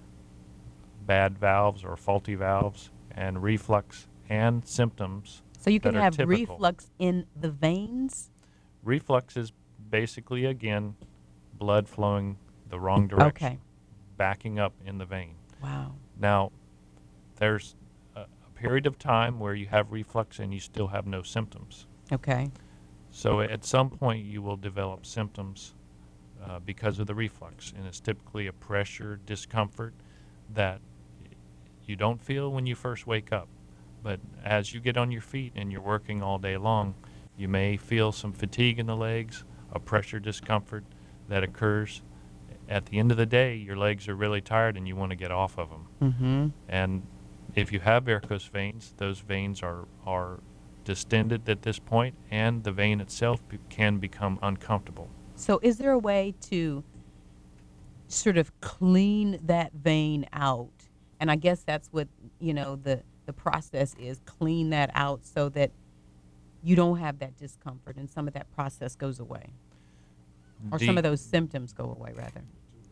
bad valves or faulty valves and reflux and symptoms, so you can have typical. Reflux in the veins? Reflux is basically, again, blood flowing the wrong direction, okay, backing up in the vein. Wow. Now, there's a period of time where you have reflux and you still have no symptoms. Okay. So at some point you will develop symptoms because of the reflux, and it's typically a pressure discomfort that you don't feel when you first wake up. But as you get on your feet and you're working all day long, you may feel some fatigue in the legs, a pressure discomfort that occurs. At the end of the day, your legs are really tired and you want to get off of them. Mm-hmm. And if you have varicose veins, those veins are distended at this point, and the vein itself can become uncomfortable. So is there a way to sort of clean that vein out? And I guess that's what, the process is, clean that out so that you don't have that discomfort and some of that process goes away. Or some of those symptoms go away, rather.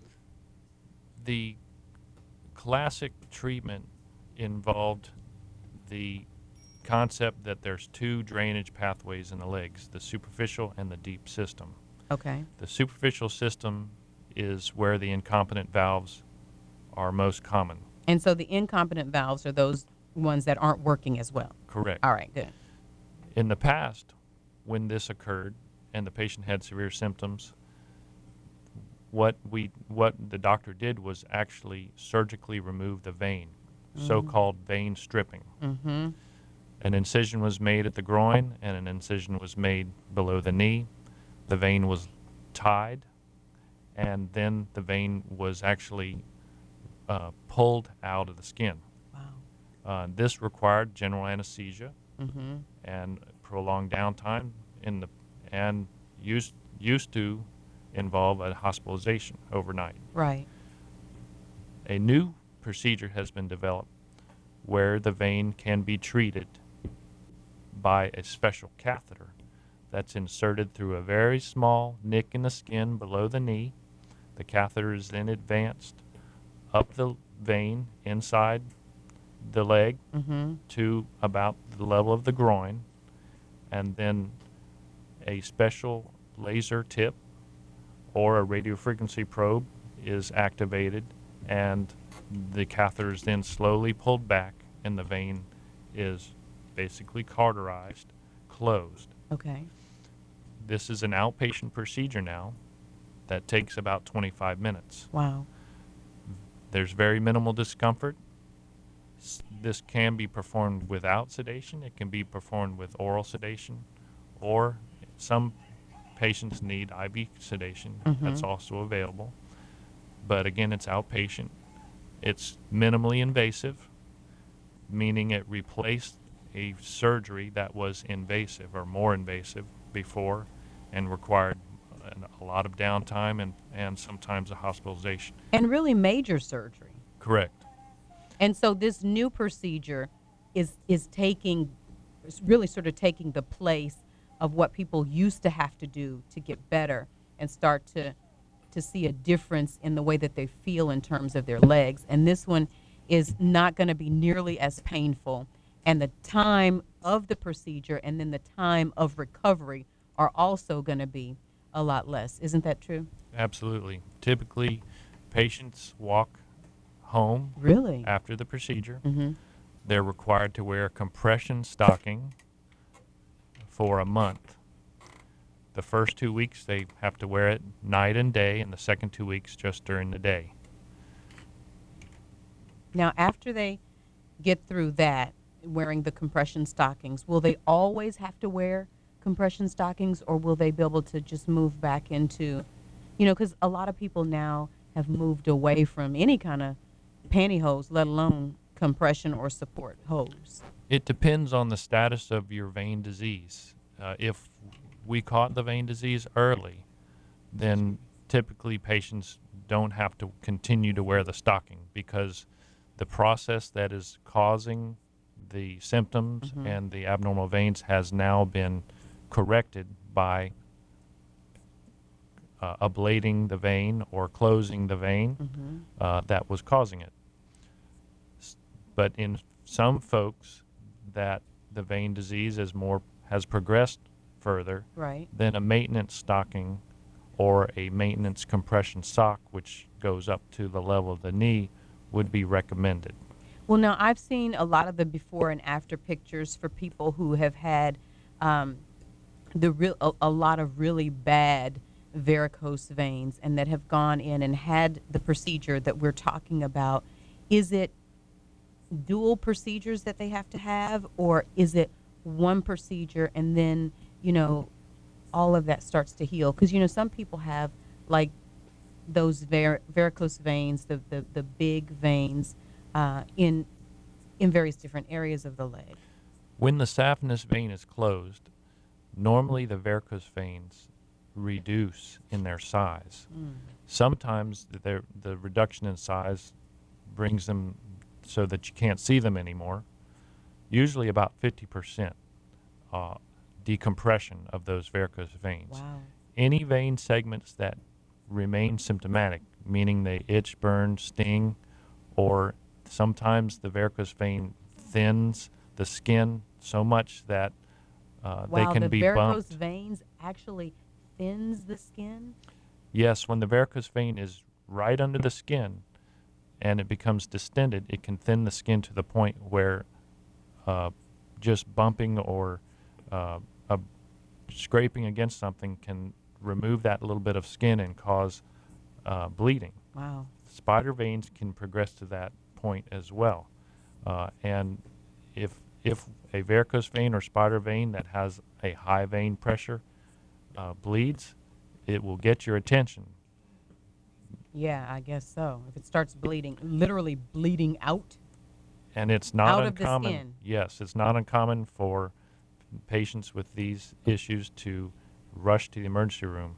The classic treatment involved the concept that there's two drainage pathways in the legs, the superficial and the deep system. Okay. The superficial system is where the incompetent valves are most common. And so the incompetent valves are those ones that aren't working as well. Correct. All right, good. In the past, when this occurred and the patient had severe symptoms, what the doctor did was actually surgically remove the vein, so-called vein stripping. Mm-hmm. An incision was made at the groin and an incision was made below the knee. The vein was tied, and then the vein was actually pulled out of the skin. Wow. This required general anesthesia mm-hmm. and prolonged downtime and used to involve a hospitalization overnight. Right. A new procedure has been developed where the vein can be treated by a special catheter that's inserted through a very small nick in the skin below the knee. The catheter is then advanced up the vein inside the leg mm-hmm. to about the level of the groin, and then a special laser tip or a radiofrequency probe is activated, and the catheter is then slowly pulled back, and the vein is basically cauterized, closed. Okay. This is an outpatient procedure now that takes about 25 minutes. Wow. There's very minimal discomfort. This can be performed without sedation. It can be performed with oral sedation, or some patients need IV sedation. That's also available. But again, it's outpatient. It's minimally invasive, meaning it replaced a surgery that was invasive or more invasive before and required a lot of downtime and sometimes a hospitalization. And really major surgery. Correct. And so this new procedure is really sort of taking the place of what people used to have to do to get better and start to see a difference in the way that they feel in terms of their legs. And this one is not going to be nearly as painful. And the time of the procedure and then the time of recovery are also going to be a lot less. Isn't that true? Absolutely. Typically, patients walk home really after the procedure. They're required to wear compression stocking for a month. The first 2 weeks they have to wear it night and day, and the second 2 weeks just during the day. Now, after they get through that, wearing the compression stockings, will they always have to wear compression stockings, or will they be able to just move back into, because a lot of people now have moved away from any kind of pantyhose, let alone compression or support hose? It depends on the status of your vein disease. If we caught the vein disease early, then typically patients don't have to continue to wear the stocking, because the process that is causing the symptoms and the abnormal veins has now been corrected by ablating the vein or closing the vein that was causing it. But in some folks that the vein disease has progressed further, then a maintenance stocking or a maintenance compression sock, which goes up to the level of the knee, would be recommended. Well, now I've seen a lot of the before and after pictures for people who have had a lot of really bad varicose veins and that have gone in and had the procedure that we're talking about. Is it dual procedures that they have to have, or is it one procedure and then, all of that starts to heal? Because, some people have like those varicose veins, the big veins in various different areas of the leg. When the saphenous vein is closed, normally the varicose veins reduce in their size. Sometimes the reduction in size brings them so that you can't see them anymore. Usually about 50% decompression of those varicose veins. Wow. Any vein segments that remain symptomatic, meaning they itch, burn, sting, or sometimes the varicose vein thins the skin so much that they can be bumped. Wow, the varicose veins actually thins the skin? Yes, when the varicose vein is right under the skin and it becomes distended, it can thin the skin to the point where just bumping or scraping against something can remove that little bit of skin and cause bleeding. Wow. Spider veins can progress to that point as well. And if a varicose vein or spider vein that has a high vein pressure bleeds, it will get your attention. Yeah, I guess so. If it starts bleeding, literally bleeding out. And it's not out uncommon. Of the skin. Yes, it's not uncommon for patients with these issues to rush to the emergency room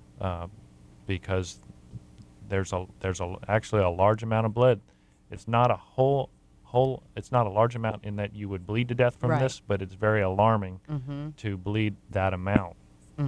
because there's actually a large amount of blood. It's not a it's not a large amount in that you would bleed to death from this, but it's very alarming to bleed that amount.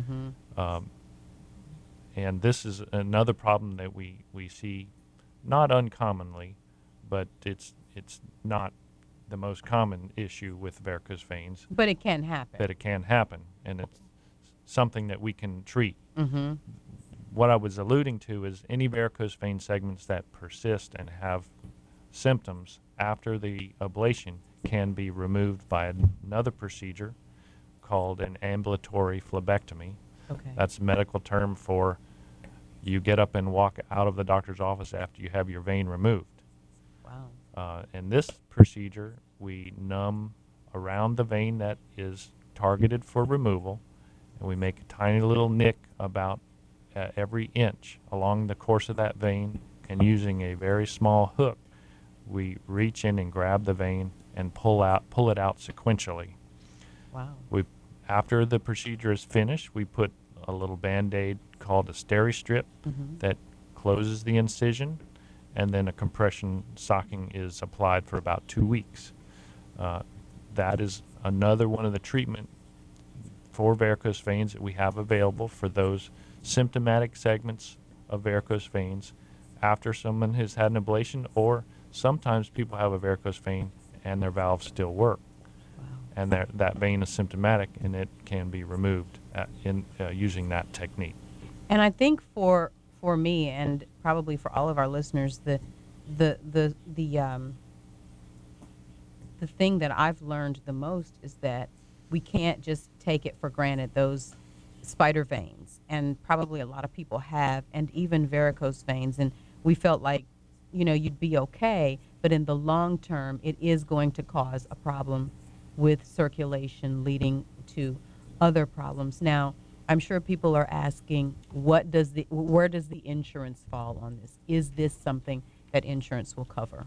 And this is another problem that we see, not uncommonly, but it's not the most common issue with varicose veins. But it can happen. But it can happen, and it's something that we can treat. What I was alluding to is any varicose vein segments that persist and have symptoms after the ablation can be removed by another procedure called an ambulatory phlebectomy. Okay. That's a medical term for you get up and walk out of the doctor's office after you have your vein removed. In this procedure, we numb around the vein that is targeted for removal, and we make a tiny little nick about every inch along the course of that vein, and using a very small hook, we reach in and grab the vein and pull it out sequentially. Wow. After the procedure is finished, we put a little Band-Aid called a Steri-Strip that closes the incision, and then a compression stocking is applied for about 2 weeks. That is another one of the treatment for varicose veins that we have available for those symptomatic segments of varicose veins after someone has had an ablation, or sometimes people have a varicose vein and their valves still work. And that vein is symptomatic, and it can be removed using that technique. And I think for me, and probably for all of our listeners, the thing that I've learned the most is that we can't just take it for granted, those spider veins, and probably a lot of people have, and even varicose veins, and we felt like, you'd be okay, but in the long term, it is going to cause a problem with circulation, leading to other problems. Now, I'm sure people are asking, where does the insurance fall on this? Is this something that insurance will cover?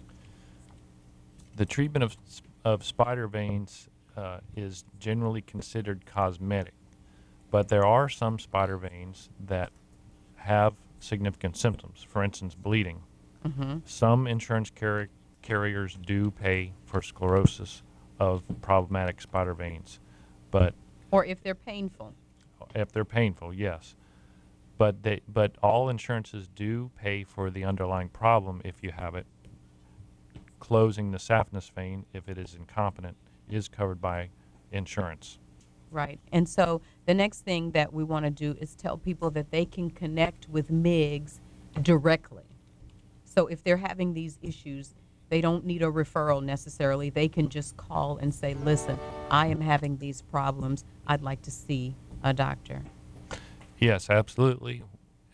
The treatment of spider veins is generally considered cosmetic, but there are some spider veins that have significant symptoms. For instance, bleeding. Some insurance carriers do pay for sclerosis of problematic spider veins, or if they're painful. If they're painful, yes, but all insurances do pay for the underlying problem if you have it. Closing the saphenous vein, if it is incompetent, is covered by insurance. Right, and so the next thing that we want to do is tell people that they can connect with MIGS directly. So if they're having these issues, they don't need a referral necessarily. They can just call and say, listen, I am having these problems. I'd like to see a doctor. Yes, absolutely.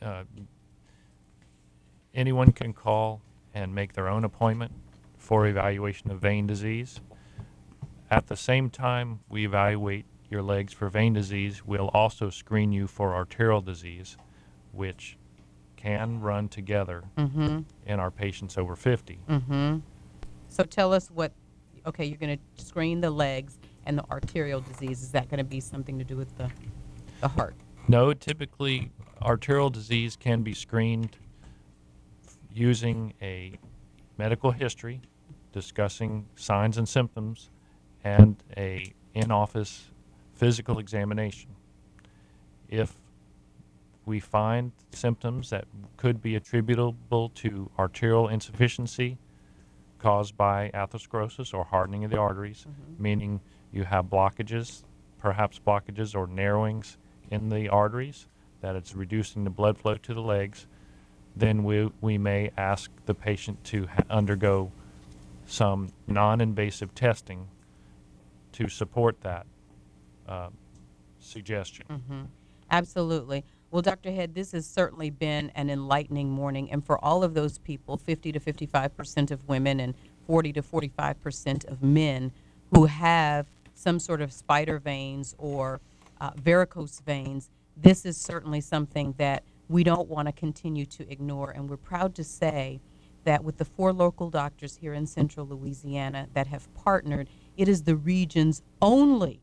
Anyone can call and make their own appointment for evaluation of vein disease. At the same time we evaluate your legs for vein disease, we'll also screen you for arterial disease, which can run together in our patients over 50. So tell us you're going to screen the legs and the arterial disease. Is that going to be something to do with the heart? No, typically arterial disease can be screened using a medical history, discussing signs and symptoms, and a in-office physical examination. If we find symptoms that could be attributable to arterial insufficiency caused by atherosclerosis or hardening of the arteries, meaning you have blockages, perhaps blockages or narrowings in the arteries, that it's reducing the blood flow to the legs, then we may ask the patient to undergo some non-invasive testing to support that suggestion. Absolutely. Well, Dr. Head, this has certainly been an enlightening morning. And for all of those people, 50 to 55% of women and 40 to 45% of men who have some sort of spider veins or varicose veins, this is certainly something that we don't want to continue to ignore. And we're proud to say that with the 4 local doctors here in central Louisiana that have partnered, it is the region's the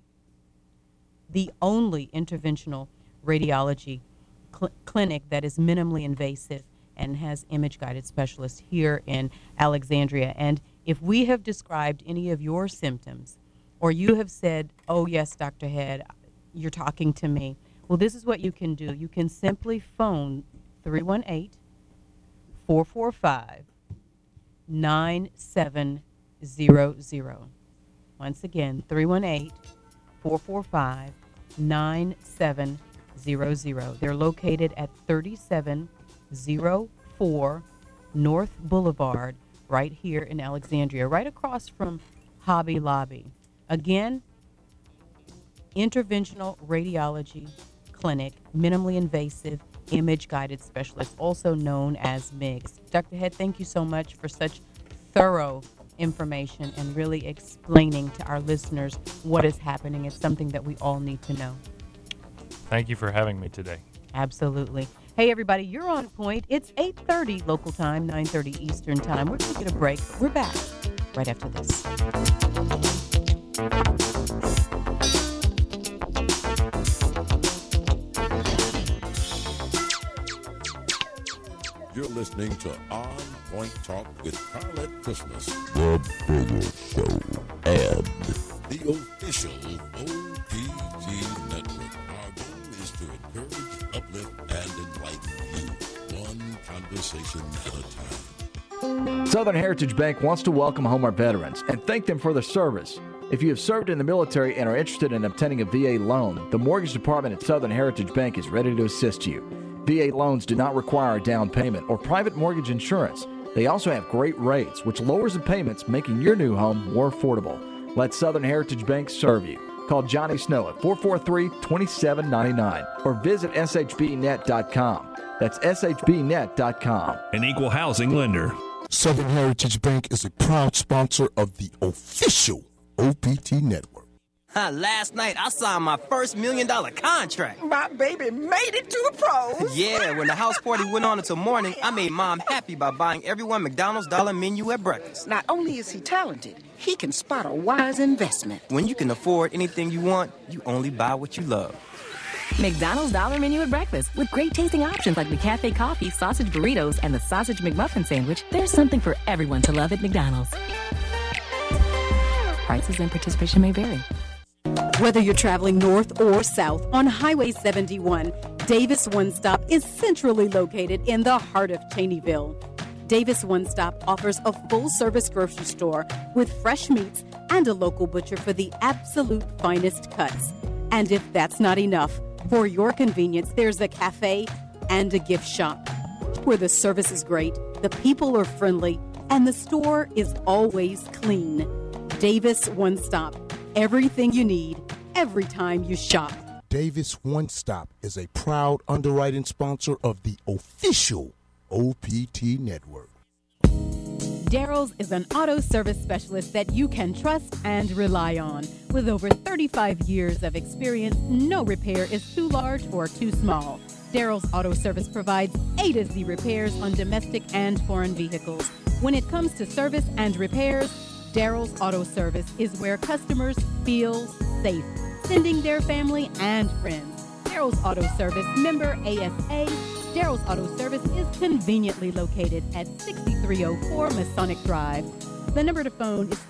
only interventional radiology clinic that is minimally invasive and has image-guided specialists here in Alexandria. And if we have described any of your symptoms, or you have said, oh yes, Dr. Head, you're talking to me, well, this is what you can do. You can simply phone 318-445-9700. Once again, 318-445-9700. They're located at 3704 North Boulevard, right here in Alexandria, right across from Hobby Lobby. Again, interventional radiology clinic, minimally invasive, image-guided specialist, also known as MIGS. Dr. Head, thank you so much for such thorough information and really explaining to our listeners what is happening. It's something that we all need to know. Thank you for having me today. Absolutely. Hey, everybody, you're on point. It's 8:30 local time, 9:30 Eastern time. We're taking a break. We're back right after this. You're listening to On Point Talk with Carlette Christmas, the Bigger Show, and the official OPT Network. Our goal is to encourage, uplift, and enlighten you, one conversation at a time. Southern Heritage Bank wants to welcome home our veterans and thank them for their service. If you have served in the military and are interested in obtaining a VA loan, the mortgage department at Southern Heritage Bank is ready to assist you. VA loans do not require a down payment or private mortgage insurance. They also have great rates, which lowers the payments, making your new home more affordable. Let Southern Heritage Bank serve you. Call Johnny Snow at 443-2799 or visit shbnet.com. That's shbnet.com. An equal housing lender. Southern Heritage Bank is a proud sponsor of the official OPT Network. Last night, I signed my first $1 million contract. My baby made it to the pros. Yeah, when the house party went on until morning, I made Mom happy by buying everyone McDonald's dollar menu at breakfast. Not only is he talented, he can spot a wise investment. When you can afford anything you want, you only buy what you love. McDonald's dollar menu at breakfast with great tasting options like the cafe coffee, sausage burritos, and the sausage McMuffin sandwich. There's something for everyone to love at McDonald's. Prices and participation may vary. Whether you're traveling north or south on Highway 71, Davis One Stop is centrally located in the heart of Cheneyville. Davis One Stop offers a full-service grocery store with fresh meats and a local butcher for the absolute finest cuts. And if that's not enough, for your convenience, there's a cafe and a gift shop where the service is great, the people are friendly, and the store is always clean. Davis One Stop. Everything you need, every time you shop. Davis One Stop is a proud underwriting sponsor of the official OPT Network. Daryl's is an auto service specialist that you can trust and rely on. With over 35 years of experience, no repair is too large or too small. Daryl's Auto Service provides A to Z repairs on domestic and foreign vehicles. When it comes to service and repairs, Daryl's Auto Service is where customers feel safe, sending their family and friends. Daryl's Auto Service, member ASA. Daryl's Auto Service is conveniently located at 6304 Masonic Drive. The number to phone is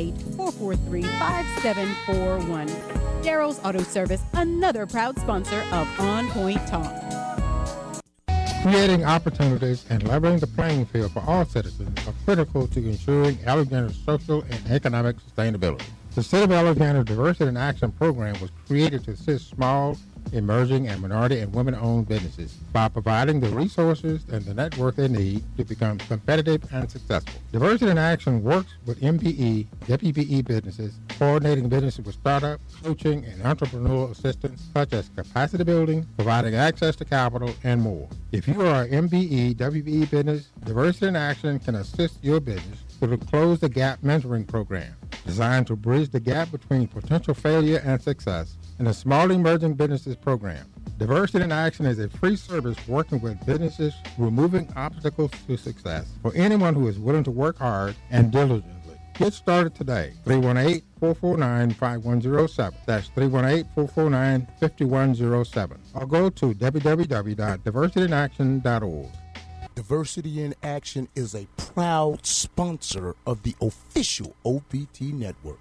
318-443-5741. Daryl's Auto Service, another proud sponsor of On Point Talk. Creating opportunities and leveling the playing field for all citizens are critical to ensuring Alexander's social and economic sustainability. The City of Alexander Diversity in Action program was created to assist small, emerging, and minority and women-owned businesses by providing the resources and the network they need to become competitive and successful. Diversity in Action works with MBE, WBE businesses, coordinating businesses with startup, coaching, and entrepreneurial assistance such as capacity building, providing access to capital, and more. If you are an MBE, WBE business, Diversity in Action can assist your business through the Close the Gap mentoring program, designed to bridge the gap between potential failure and success, and the Small Emerging Businesses Program. Diversity in Action is a free service working with businesses removing obstacles to success for anyone who is willing to work hard and diligently. Get started today. 318-449-5107. That's 318-449-5107. Or go to www.diversityinaction.org. Diversity in Action is a proud sponsor of the official OPT Network.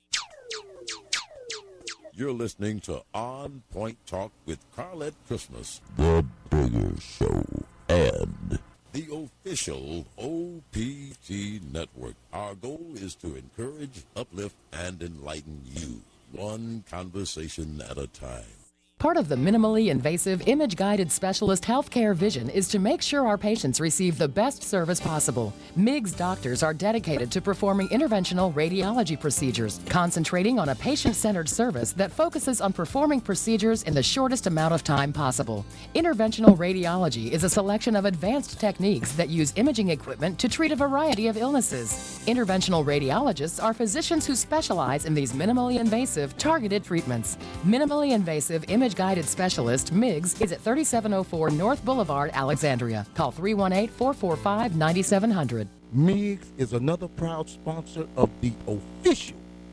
You're listening to On Point Talk with Carlette Christmas, the Bigger Show, and the official OPT Network. Our goal is to encourage, uplift, and enlighten you, one conversation at a time. Part of the minimally invasive, image-guided specialist healthcare vision is to make sure our patients receive the best service possible. MIGS doctors are dedicated to performing interventional radiology procedures, concentrating on a patient-centered service that focuses on performing procedures in the shortest amount of time possible. Interventional radiology is a selection of advanced techniques that use imaging equipment to treat a variety of illnesses. Interventional radiologists are physicians who specialize in these minimally invasive, targeted treatments. Minimally invasive image-guided specialist, MIGS, is at 3704 North Boulevard, Alexandria. Call 318-445-9700. MIGS is another proud sponsor of the official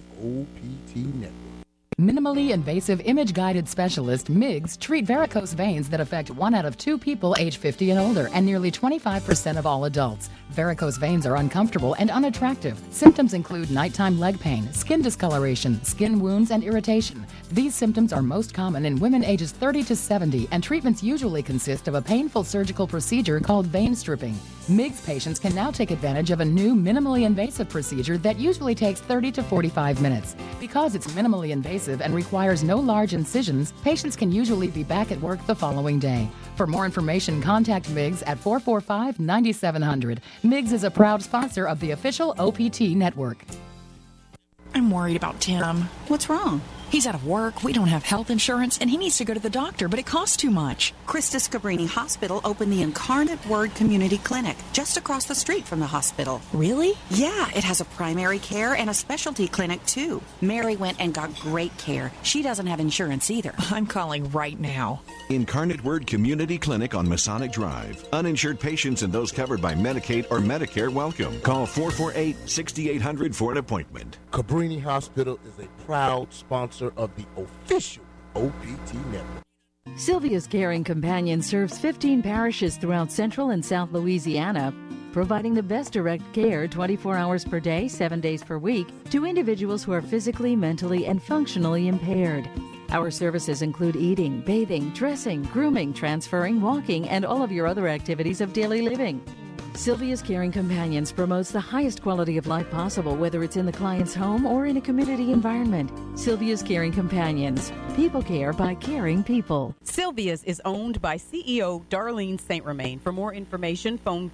OPT Network. Minimally invasive image-guided specialist, MIGS, treat varicose veins that affect 1 out of 2 people age 50 and older and nearly 25% of all adults. Varicose veins are uncomfortable and unattractive. Symptoms include nighttime leg pain, skin discoloration, skin wounds, and irritation. These symptoms are most common in women ages 30 to 70, and treatments usually consist of a painful surgical procedure called vein stripping. MIGS patients can now take advantage of a new minimally invasive procedure that usually takes 30 to 45 minutes. Because it's minimally invasive and requires no large incisions, patients can usually be back at work the following day. For more information, contact MIGS at 445-9700. MIGS is a proud sponsor of the official OPT network. I'm worried about Tim. What's wrong? He's out of work, we don't have health insurance, and he needs to go to the doctor, but it costs too much. Christus Cabrini Hospital opened the Incarnate Word Community Clinic just across the street from the hospital. Really? Yeah, it has a primary care and a specialty clinic, too. Mary went and got great care. She doesn't have insurance either. I'm calling right now. Incarnate Word Community Clinic on Masonic Drive. Uninsured patients and those covered by Medicaid or Medicare welcome. Call 448-6800 for an appointment. Cabrini Hospital is a proud sponsor of the official OPT Network. Sylvia's Caring Companion serves 15 parishes throughout Central and South Louisiana, providing the best direct care 24 hours per day, 7 days per week to individuals who are physically, mentally, and functionally impaired. Our services include eating, bathing, dressing, grooming, transferring, walking, and all of your other activities of daily living. Sylvia's Caring Companions promotes the highest quality of life possible, whether it's in the client's home or in a community environment. Sylvia's Caring Companions. People care by caring people. Sylvia's is owned by CEO Darlene St. Romain. For more information, phone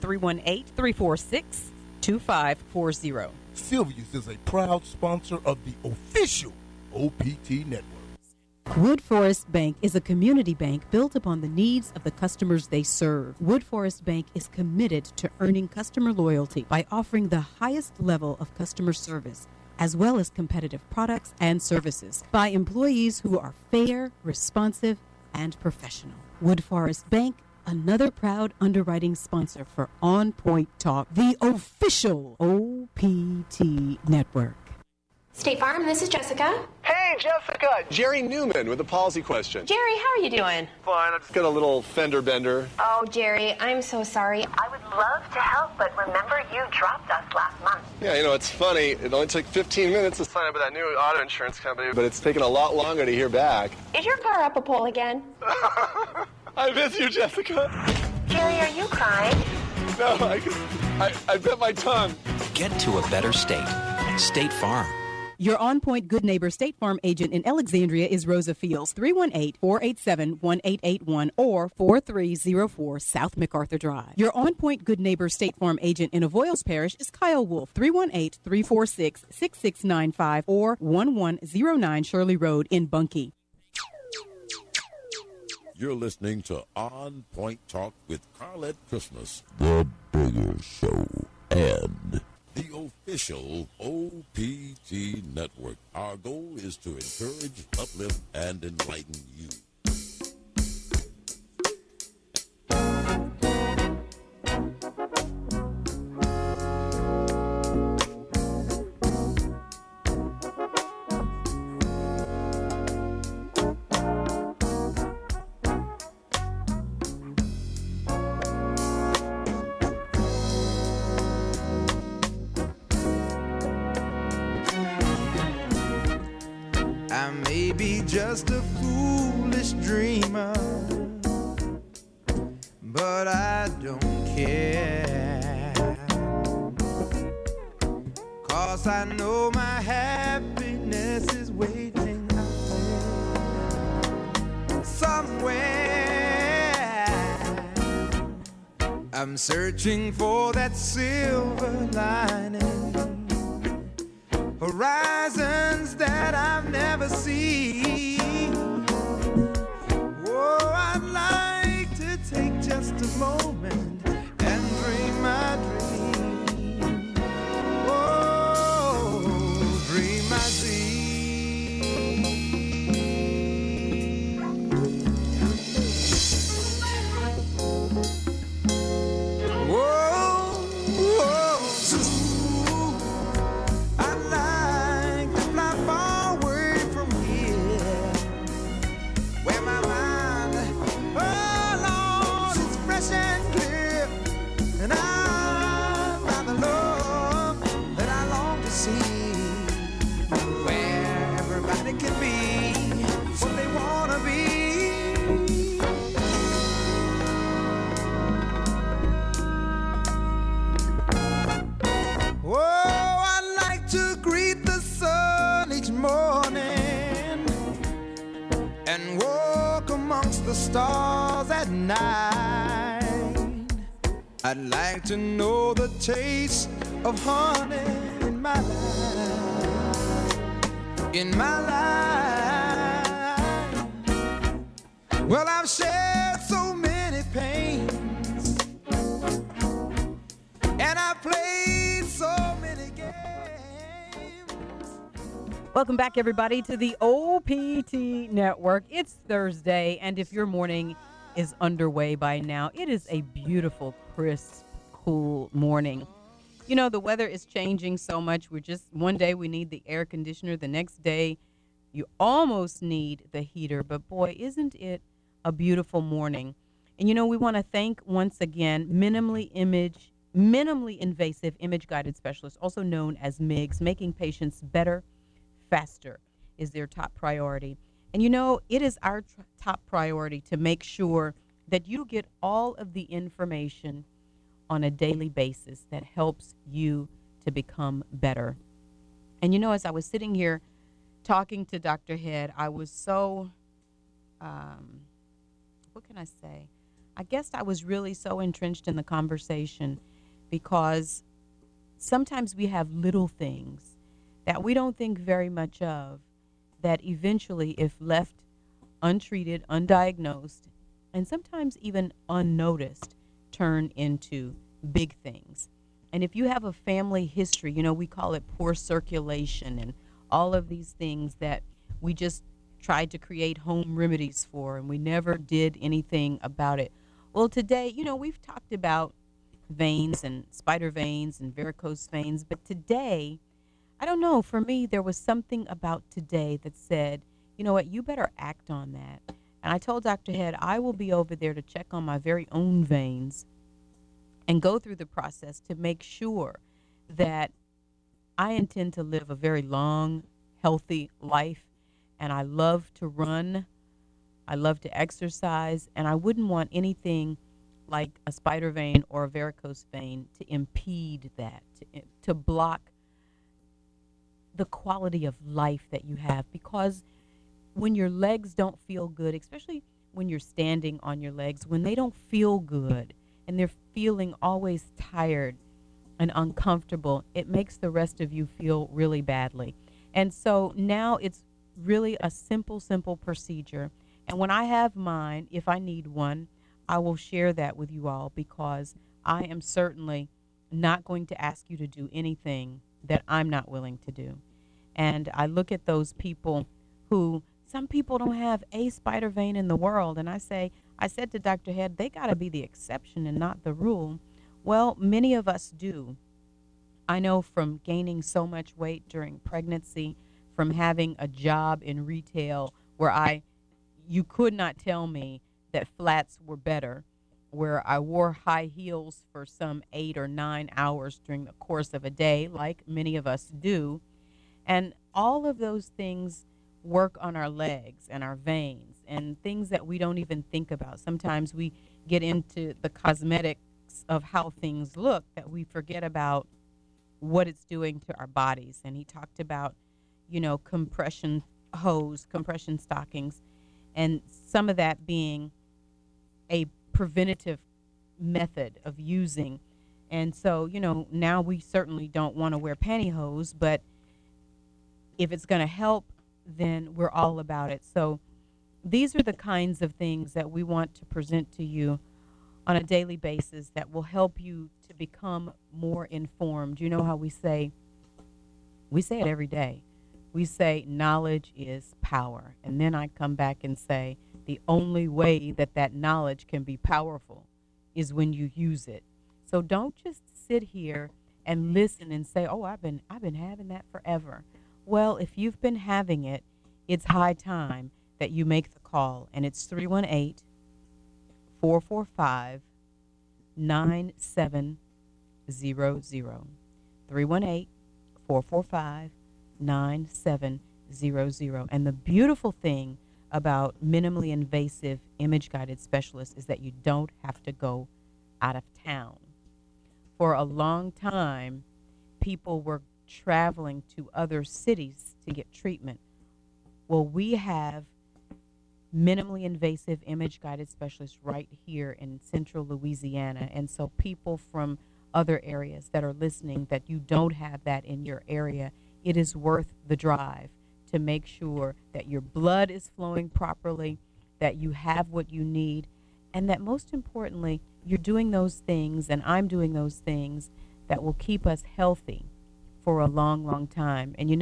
318-346-2540. Sylvia's is a proud sponsor of the official OPT Network. Wood Forest Bank is a community bank built upon the needs of the customers they serve. Wood Forest Bank is committed to earning customer loyalty by offering the highest level of customer service, as well as competitive products and services, by employees who are fair, responsive, and professional. Wood Forest Bank, another proud underwriting sponsor for On Point Talk, the official OPT network. State Farm, this is Jessica. Hey, Jessica! Jerry Newman with a policy question. Jerry, how are you doing? Fine, I just got a little fender bender. Oh, Jerry, I'm so sorry. I would love to help, but remember you dropped us last month. Yeah, you know, it's funny. It only took 15 minutes to sign up with that new auto insurance company, but it's taken a lot longer to hear back. Is your car up a pole again? I miss you, Jessica. Jerry, are you crying? No, I bit my tongue. Get to a better state. State Farm. Your On Point Good Neighbor State Farm agent in Alexandria is Rosa Fields, 318-487-1881 or 4304 South MacArthur Drive. Your On Point Good Neighbor State Farm agent in Avoyles Parish is Kyle Wolf, 318-346-6695 or 1109 Shirley Road in Bunkie. You're listening to On Point Talk with Carlette Christmas, the Bigger Show, and the official OPT network. Our goal is to encourage, uplift, and enlighten you. I may be just a foolish dreamer, but I don't care, 'cause I know my happiness is waiting out there I'm searching for that silver lining, horizons that I've never seen. Oh, I'd like to take just a moment and dream my dream. Oh, dream my dream. The stars at night. I'd like to know the taste of honey in my life. In my life. Well, I've shared so many pains, and I've played so many games. Welcome back, everybody, to the OPT Network. It's Thursday, and if your morning is underway by now, it is a beautiful, crisp, cool morning. You know, the weather is changing so much. One day we need the air conditioner. The next day you almost need the heater. But boy, isn't it a beautiful morning. And, you know, we want to thank once again minimally invasive image-guided specialists, also known as MIGS, making patients better, faster is their top priority. And you know, it is our top priority to make sure that you get all of the information on a daily basis that helps you to become better. And you know, as I was sitting here talking to Dr. Head, I was so, what can I say? I guess I was really so entrenched in the conversation because sometimes we have little things that we don't think very much of that eventually, if left untreated, undiagnosed, and sometimes even unnoticed, turn into big things. And if you have a family history, you know, we call it poor circulation and all of these things that we just tried to create home remedies for, and we never did anything about it. Well, today, you know, we've talked about veins and spider veins and varicose veins, but today, I don't know, for me, there was something about today that said, you know what, you better act on that. And I told Dr. Head I will be over there to check on my very own veins and go through the process to make sure that I intend to live a very long, healthy life. And I love to run. I love to exercise. And I wouldn't want anything like a spider vein or a varicose vein to impede that, to block the quality of life that you have. Because when your legs don't feel good, especially when you're standing on your legs, when they don't feel good and they're feeling always tired and uncomfortable, it makes the rest of you feel really badly. And so now it's really a simple procedure. And when I have mine, if I need one, I will share that with you all, because I am certainly not going to ask you to do anything that I'm not willing to do. And I look at those people who, some people don't have a spider vein in the world. And I said to Dr. Head, they got to be the exception and not the rule. Well, many of us do. I know from gaining so much weight during pregnancy, from having a job in retail where you could not tell me that flats were better, where I wore high heels for some 8 or 9 hours during the course of a day, like many of us do. And all of those things work on our legs and our veins and things that we don't even think about. Sometimes we get into the cosmetics of how things look that we forget about what it's doing to our bodies. And he talked about, you know, compression hose, compression stockings. and some of that being a preventative method of using. And so, now we certainly don't want to wear pantyhose, but if it's going to help, then we're all about it. So these are the kinds of things that we want to present to you on a daily basis that will help you to become more informed. You know how we say it every day. We say knowledge is power. And then I come back and say the only way that knowledge can be powerful is when you use it. So don't just sit here and listen and say, "Oh, I've been having that forever." Well, if you've been having it, it's high time that you make the call, and it's 318-445-9700. 318-445-9700. And the beautiful thing about minimally invasive image-guided specialists is that you don't have to go out of town. For a long time, people were traveling to other cities to get treatment. Well, we have minimally invasive image-guided specialists right here in central Louisiana. And so people from other areas that are listening, that you don't have that in your area, it is worth the drive to make sure that your blood is flowing properly, that you have what you need, and that most importantly, you're doing those things, and I'm doing those things that will keep us healthy for a long, long time. And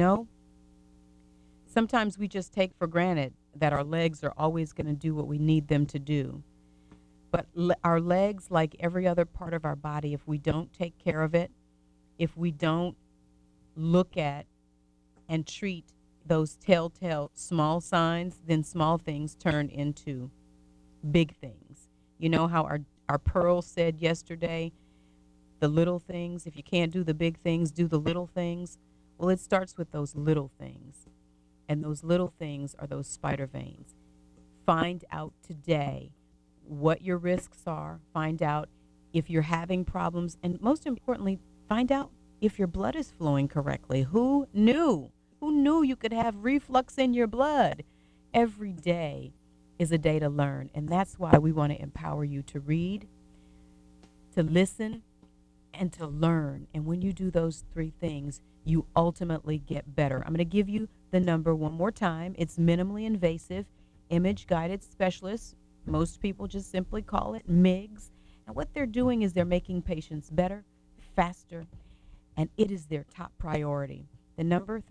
sometimes we just take for granted that our legs are always going to do what we need them to do. But our legs, like every other part of our body, if we don't take care of it, if we don't look at and treat those telltale small signs, then small things turn into big things. You know how our Pearl said yesterday, the little things, if you can't do the big things, do the little things. Well, it starts with those little things. And those little things are those spider veins. Find out today what your risks are. Find out if you're having problems. And most importantly, find out if your blood is flowing correctly. Who knew? Who knew you could have reflux in your blood? Every day is a day to learn. And that's why we want to empower you to read, to listen, and to learn. And when you do those three things, you ultimately get better. I'm going to give you the number one more time. It's minimally invasive image-guided specialists. Most people just simply call it MIGS. And what they're doing is they're making patients better, faster, and it is their top priority. The number,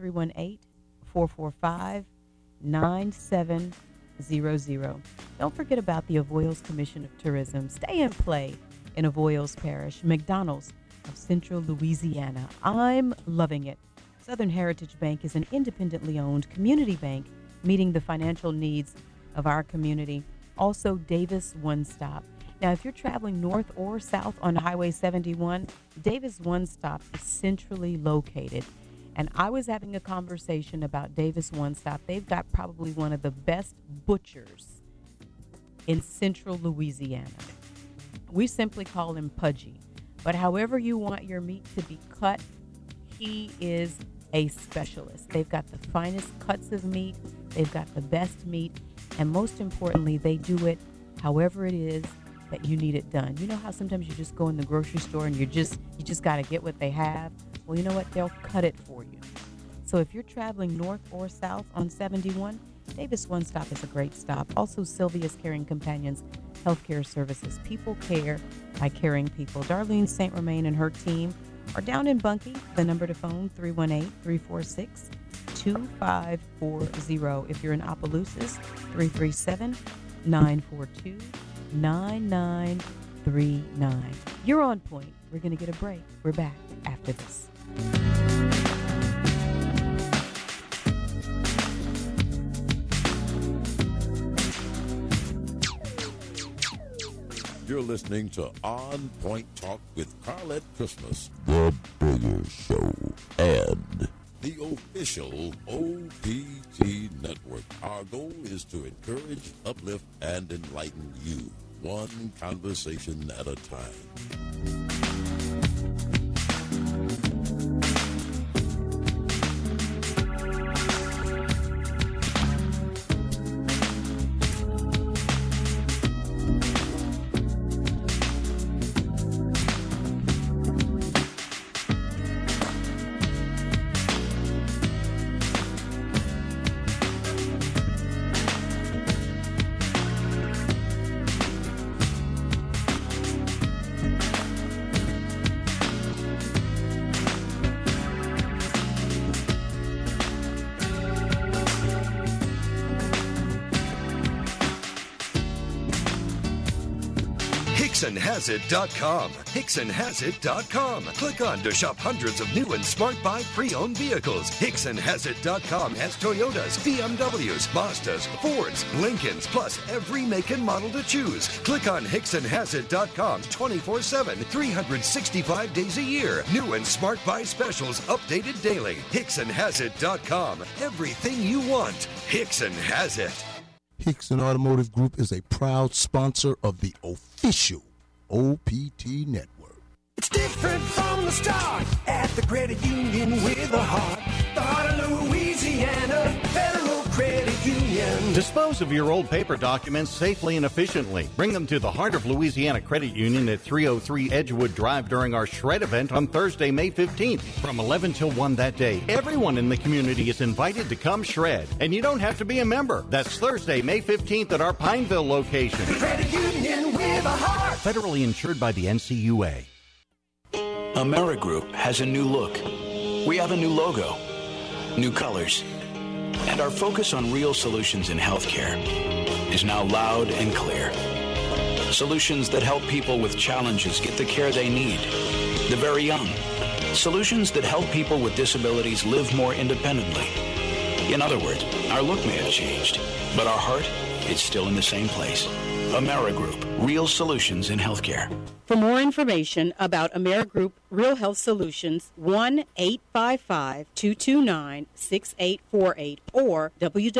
318-445-9700. Don't forget about the Avoyelles Commission of Tourism. Stay and play in Avoyelles Parish, McDonald's of Central Louisiana. I'm loving it. Southern Heritage Bank is an independently owned community bank meeting the financial needs of our community. Also, Davis One Stop. Now, if you're traveling north or south on Highway 71, Davis One Stop is centrally located. And I was having a conversation about Davis One Stop. They've got probably one of the best butchers in central Louisiana. We simply call him Pudgy. But however you want your meat to be cut, he is a specialist. They've got the finest cuts of meat. They've got the best meat. And most importantly, they do it however it is that you need it done. You know how sometimes you just go in the grocery store and you just got to get what they have? Well, you know what? They'll cut it for you. So if you're traveling north or south on 71, Davis One Stop is a great stop. Also, Sylvia's Caring Companions Healthcare Services. People care by caring people. Darlene St. Romain and her team are down in Bunkie. The number to phone, 318-346-2540. If you're in Opelousas, 337-942-9939. You're on point. We're going to get a break. We're back after this. You're listening to On Point Talk with Carlette Christmas, The Bigger Show, and the official OPT Network. Our goal is to encourage, uplift, and enlighten you, one conversation at a time. HicksonHasIt.com. HicksonHasIt.com. Click on to shop hundreds of new and Smart Buy pre-owned vehicles. HicksonHasIt.com has Toyotas, BMWs, Mazdas, Fords, Lincolns, plus every make and model to choose. Click on HicksonHasIt.com 24/7, 365 days a year. New and Smart Buy specials updated daily. HicksonHasIt.com. Everything you want. Hickson has it. Hickson Automotive Group is a proud sponsor of the official OPT Network. It's different from the start at the credit union with a heart. The heart of Louisiana, Federal Credit Union. Dispose of your old paper documents safely and efficiently. Bring them to the Heart of Louisiana Credit Union at 303 Edgewood Drive during our Shred event on Thursday, May 15th from 11 till 1 that day. Everyone in the community is invited to come shred, and you don't have to be a member. That's Thursday, May 15th at our Pineville location. Credit Union with a heart. Federally insured by the NCUA. AmeriGroup has a new look. We have a new logo, new colors, and our focus on real solutions in healthcare is now loud and clear. Solutions that help people with challenges get the care they need, the very young. Solutions that help people with disabilities live more independently. In other words, our look may have changed, but our heart is still in the same place. AmeriGroup, real solutions in healthcare. For more information about AmeriGroup Real Health Solutions, 1-855-229-6848 or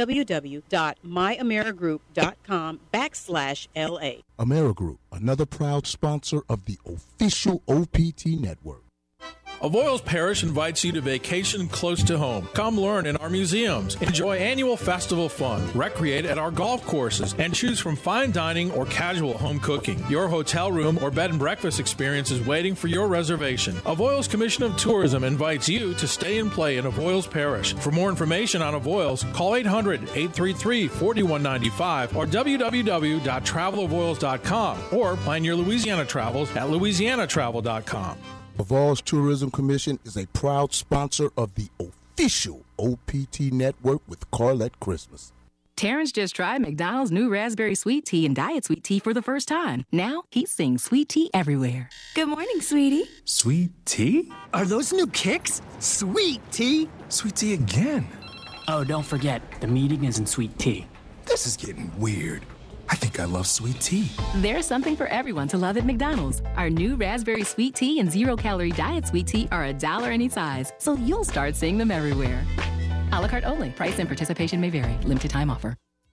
www.myamerigroup.com/LA. AmeriGroup, another proud sponsor of the official OPT Network. Avoyelles Parish invites you to vacation close to home. Come learn in our museums, enjoy annual festival fun, recreate at our golf courses, and choose from fine dining or casual home cooking. Your hotel room or bed and breakfast experience is waiting for your reservation. Avoyelles Commission of Tourism invites you to stay and play in Avoyelles Parish. For more information on Avoyelles, call 800-833-4195 or www.travelavoyelles.com or plan your Louisiana travels at louisianatravel.com. Avoyelles Tourism Commission is a proud sponsor of the official OPT Network with Carlette Christmas. Terrence just tried McDonald's new raspberry sweet tea and diet sweet tea for the first time. Now he's seeing sweet tea everywhere. Good morning, sweetie. Sweet tea? Are those new kicks? Sweet tea? Sweet tea again. Oh, don't forget, the meeting is in sweet tea. This is getting weird. I think I love sweet tea. There's something for everyone to love at McDonald's. Our new raspberry sweet tea and zero-calorie diet sweet tea are $1 any size, so you'll start seeing them everywhere. A la carte only. Price and participation may vary. Limited time offer.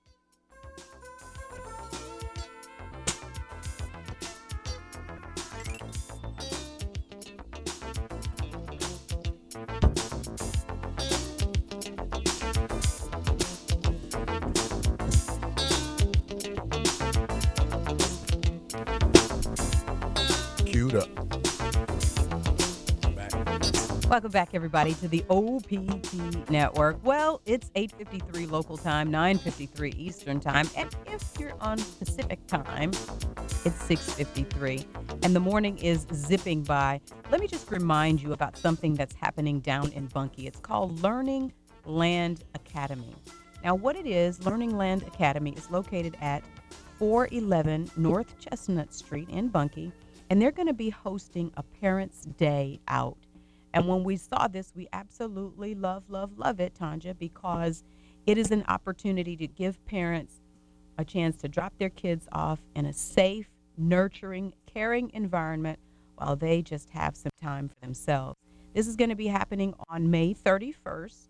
Welcome back, everybody, to the OPT Network. Well, it's 8:53 local time, 9:53 Eastern time, and if you're on Pacific time, it's 6:53, and the morning is zipping by. Let me just remind you about something that's happening down in Bunkie. It's called Learning Land Academy. Now, what it is, Learning Land Academy is located at 411 North Chestnut Street in Bunkie, and they're going to be hosting a Parents' Day Out. And when we saw this, we absolutely love it, Tanja, because it is an opportunity to give parents a chance to drop their kids off in a safe, nurturing, caring environment while they just have some time for themselves. This is going to be happening on May 31st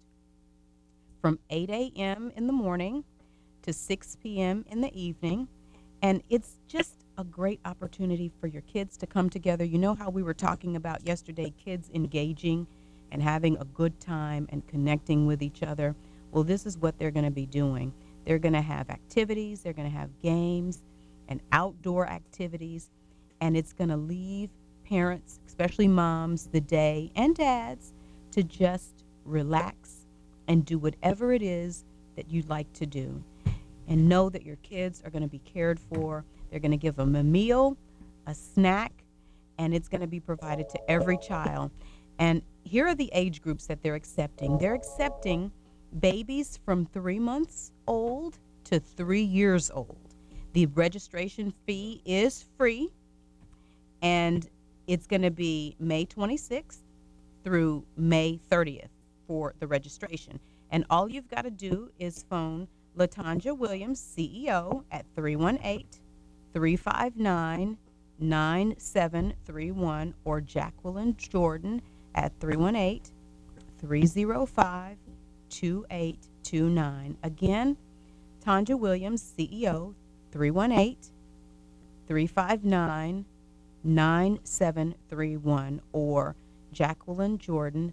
from 8 a.m. in the morning to 6 p.m. in the evening. And it's just a great opportunity for your kids to come together. You know how we were talking about yesterday, kids engaging and having a good time and connecting with each other. Well, this is what they're going to be doing. They're going to have activities, they're going to have games and outdoor activities, and it's going to leave parents, especially moms, the day, and dads, to just relax and do whatever it is that you'd like to do. And know that your kids are going to be cared for. They're going to give them a meal, a snack, and it's going to be provided to every child. And here are the age groups that they're accepting. They're accepting babies from 3 months old to 3 years old. The registration fee is free. And it's going to be May 26th through May 30th for the registration. And all you've got to do is phone LaTanja Williams, CEO, at 318-359-9731 or Jacqueline Jordan at 318-305-2829. Again, Tanja Williams, CEO, 318-359-9731 or Jacqueline Jordan,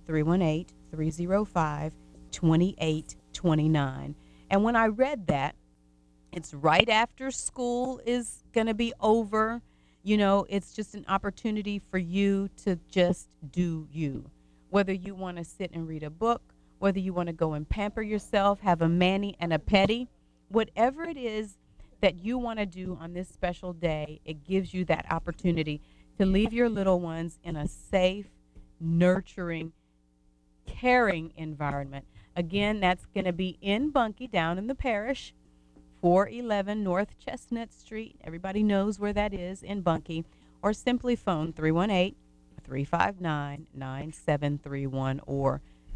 318-305-2829. And when I read that, it's right after school is going to be over. You know, it's just an opportunity for you to just do you. Whether you want to sit and read a book, whether you want to go and pamper yourself, have a mani and a pedi, whatever it is that you want to do on this special day, it gives you that opportunity to leave your little ones in a safe, nurturing, caring environment. Again, that's going to be in Bunkie, down in the parish, 411 North Chestnut Street. Everybody knows where that is in Bunkie. Or simply phone 318-359-9731 or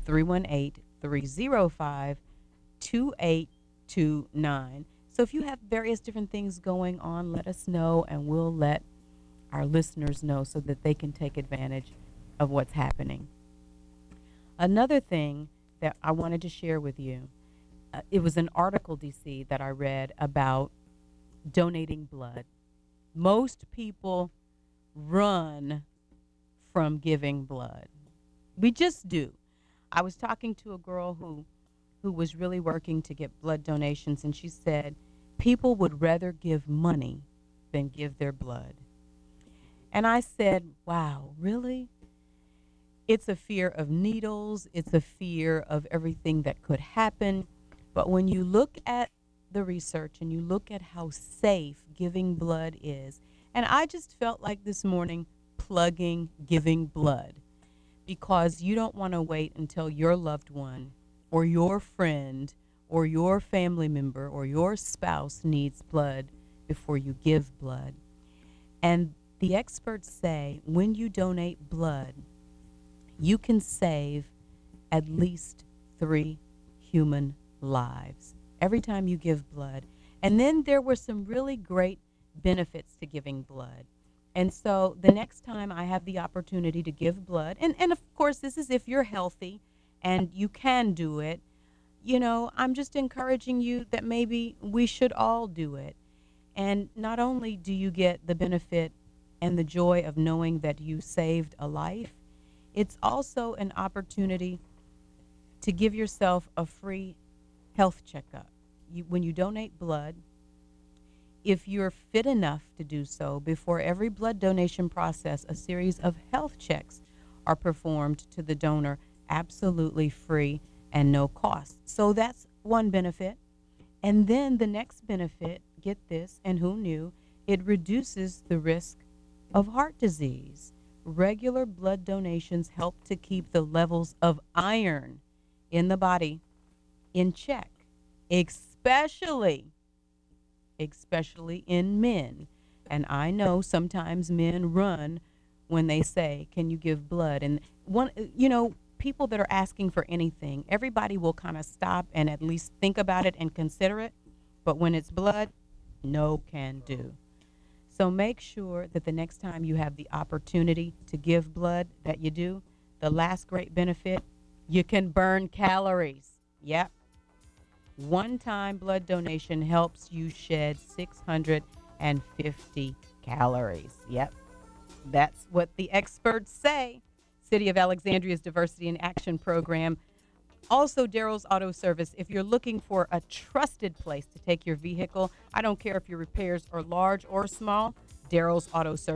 318-305-2829. So if you have various different things going on, let us know, and we'll let our listeners know so that they can take advantage of what's happening. Another thing that I wanted to share with you, it was an article, DC, that I read about donating blood. Most people run from giving blood. We just do. I was talking to a girl who was really working to get blood donations, and she said people would rather give money than give their blood. And I said, wow, really? It's a fear of needles. It's a fear of everything that could happen. But when you look at the research and you look at how safe giving blood is, and I just felt like this morning plugging giving blood, because you don't want to wait until your loved one or your friend or your family member or your spouse needs blood before you give blood. And the experts say when you donate blood, you can save at least 3 human lives every time you give blood. And then there were some really great benefits to giving blood. And so the next time I have the opportunity to give blood, and of course this is if you're healthy and you can do it, you know, I'm just encouraging you that maybe we should all do it. And not only do you get the benefit and the joy of knowing that you saved a life, it's also an opportunity to give yourself a free health checkup. When you donate blood, if you're fit enough to do so, before every blood donation process, a series of health checks are performed to the donor, absolutely free and no cost. So that's one benefit. And then the next benefit, get this, and who knew, it reduces the risk of heart disease. Regular blood donations help to keep the levels of iron in the body in check, especially in men. And I know sometimes men run when they say, can you give blood? And people that are asking for anything, everybody will kind of stop and at least think about it and consider it. But when it's blood, no can do. So make sure that the next time you have the opportunity to give blood that you do. The last great benefit, you can burn calories. Yep. One-time blood donation helps you shed 650 calories. Yep. That's what the experts say. City of Alexandria's Diversity in Action program. Also, Daryl's Auto Service. If you're looking for a trusted place to take your vehicle, I don't care if your repairs are large or small, Daryl's Auto Service.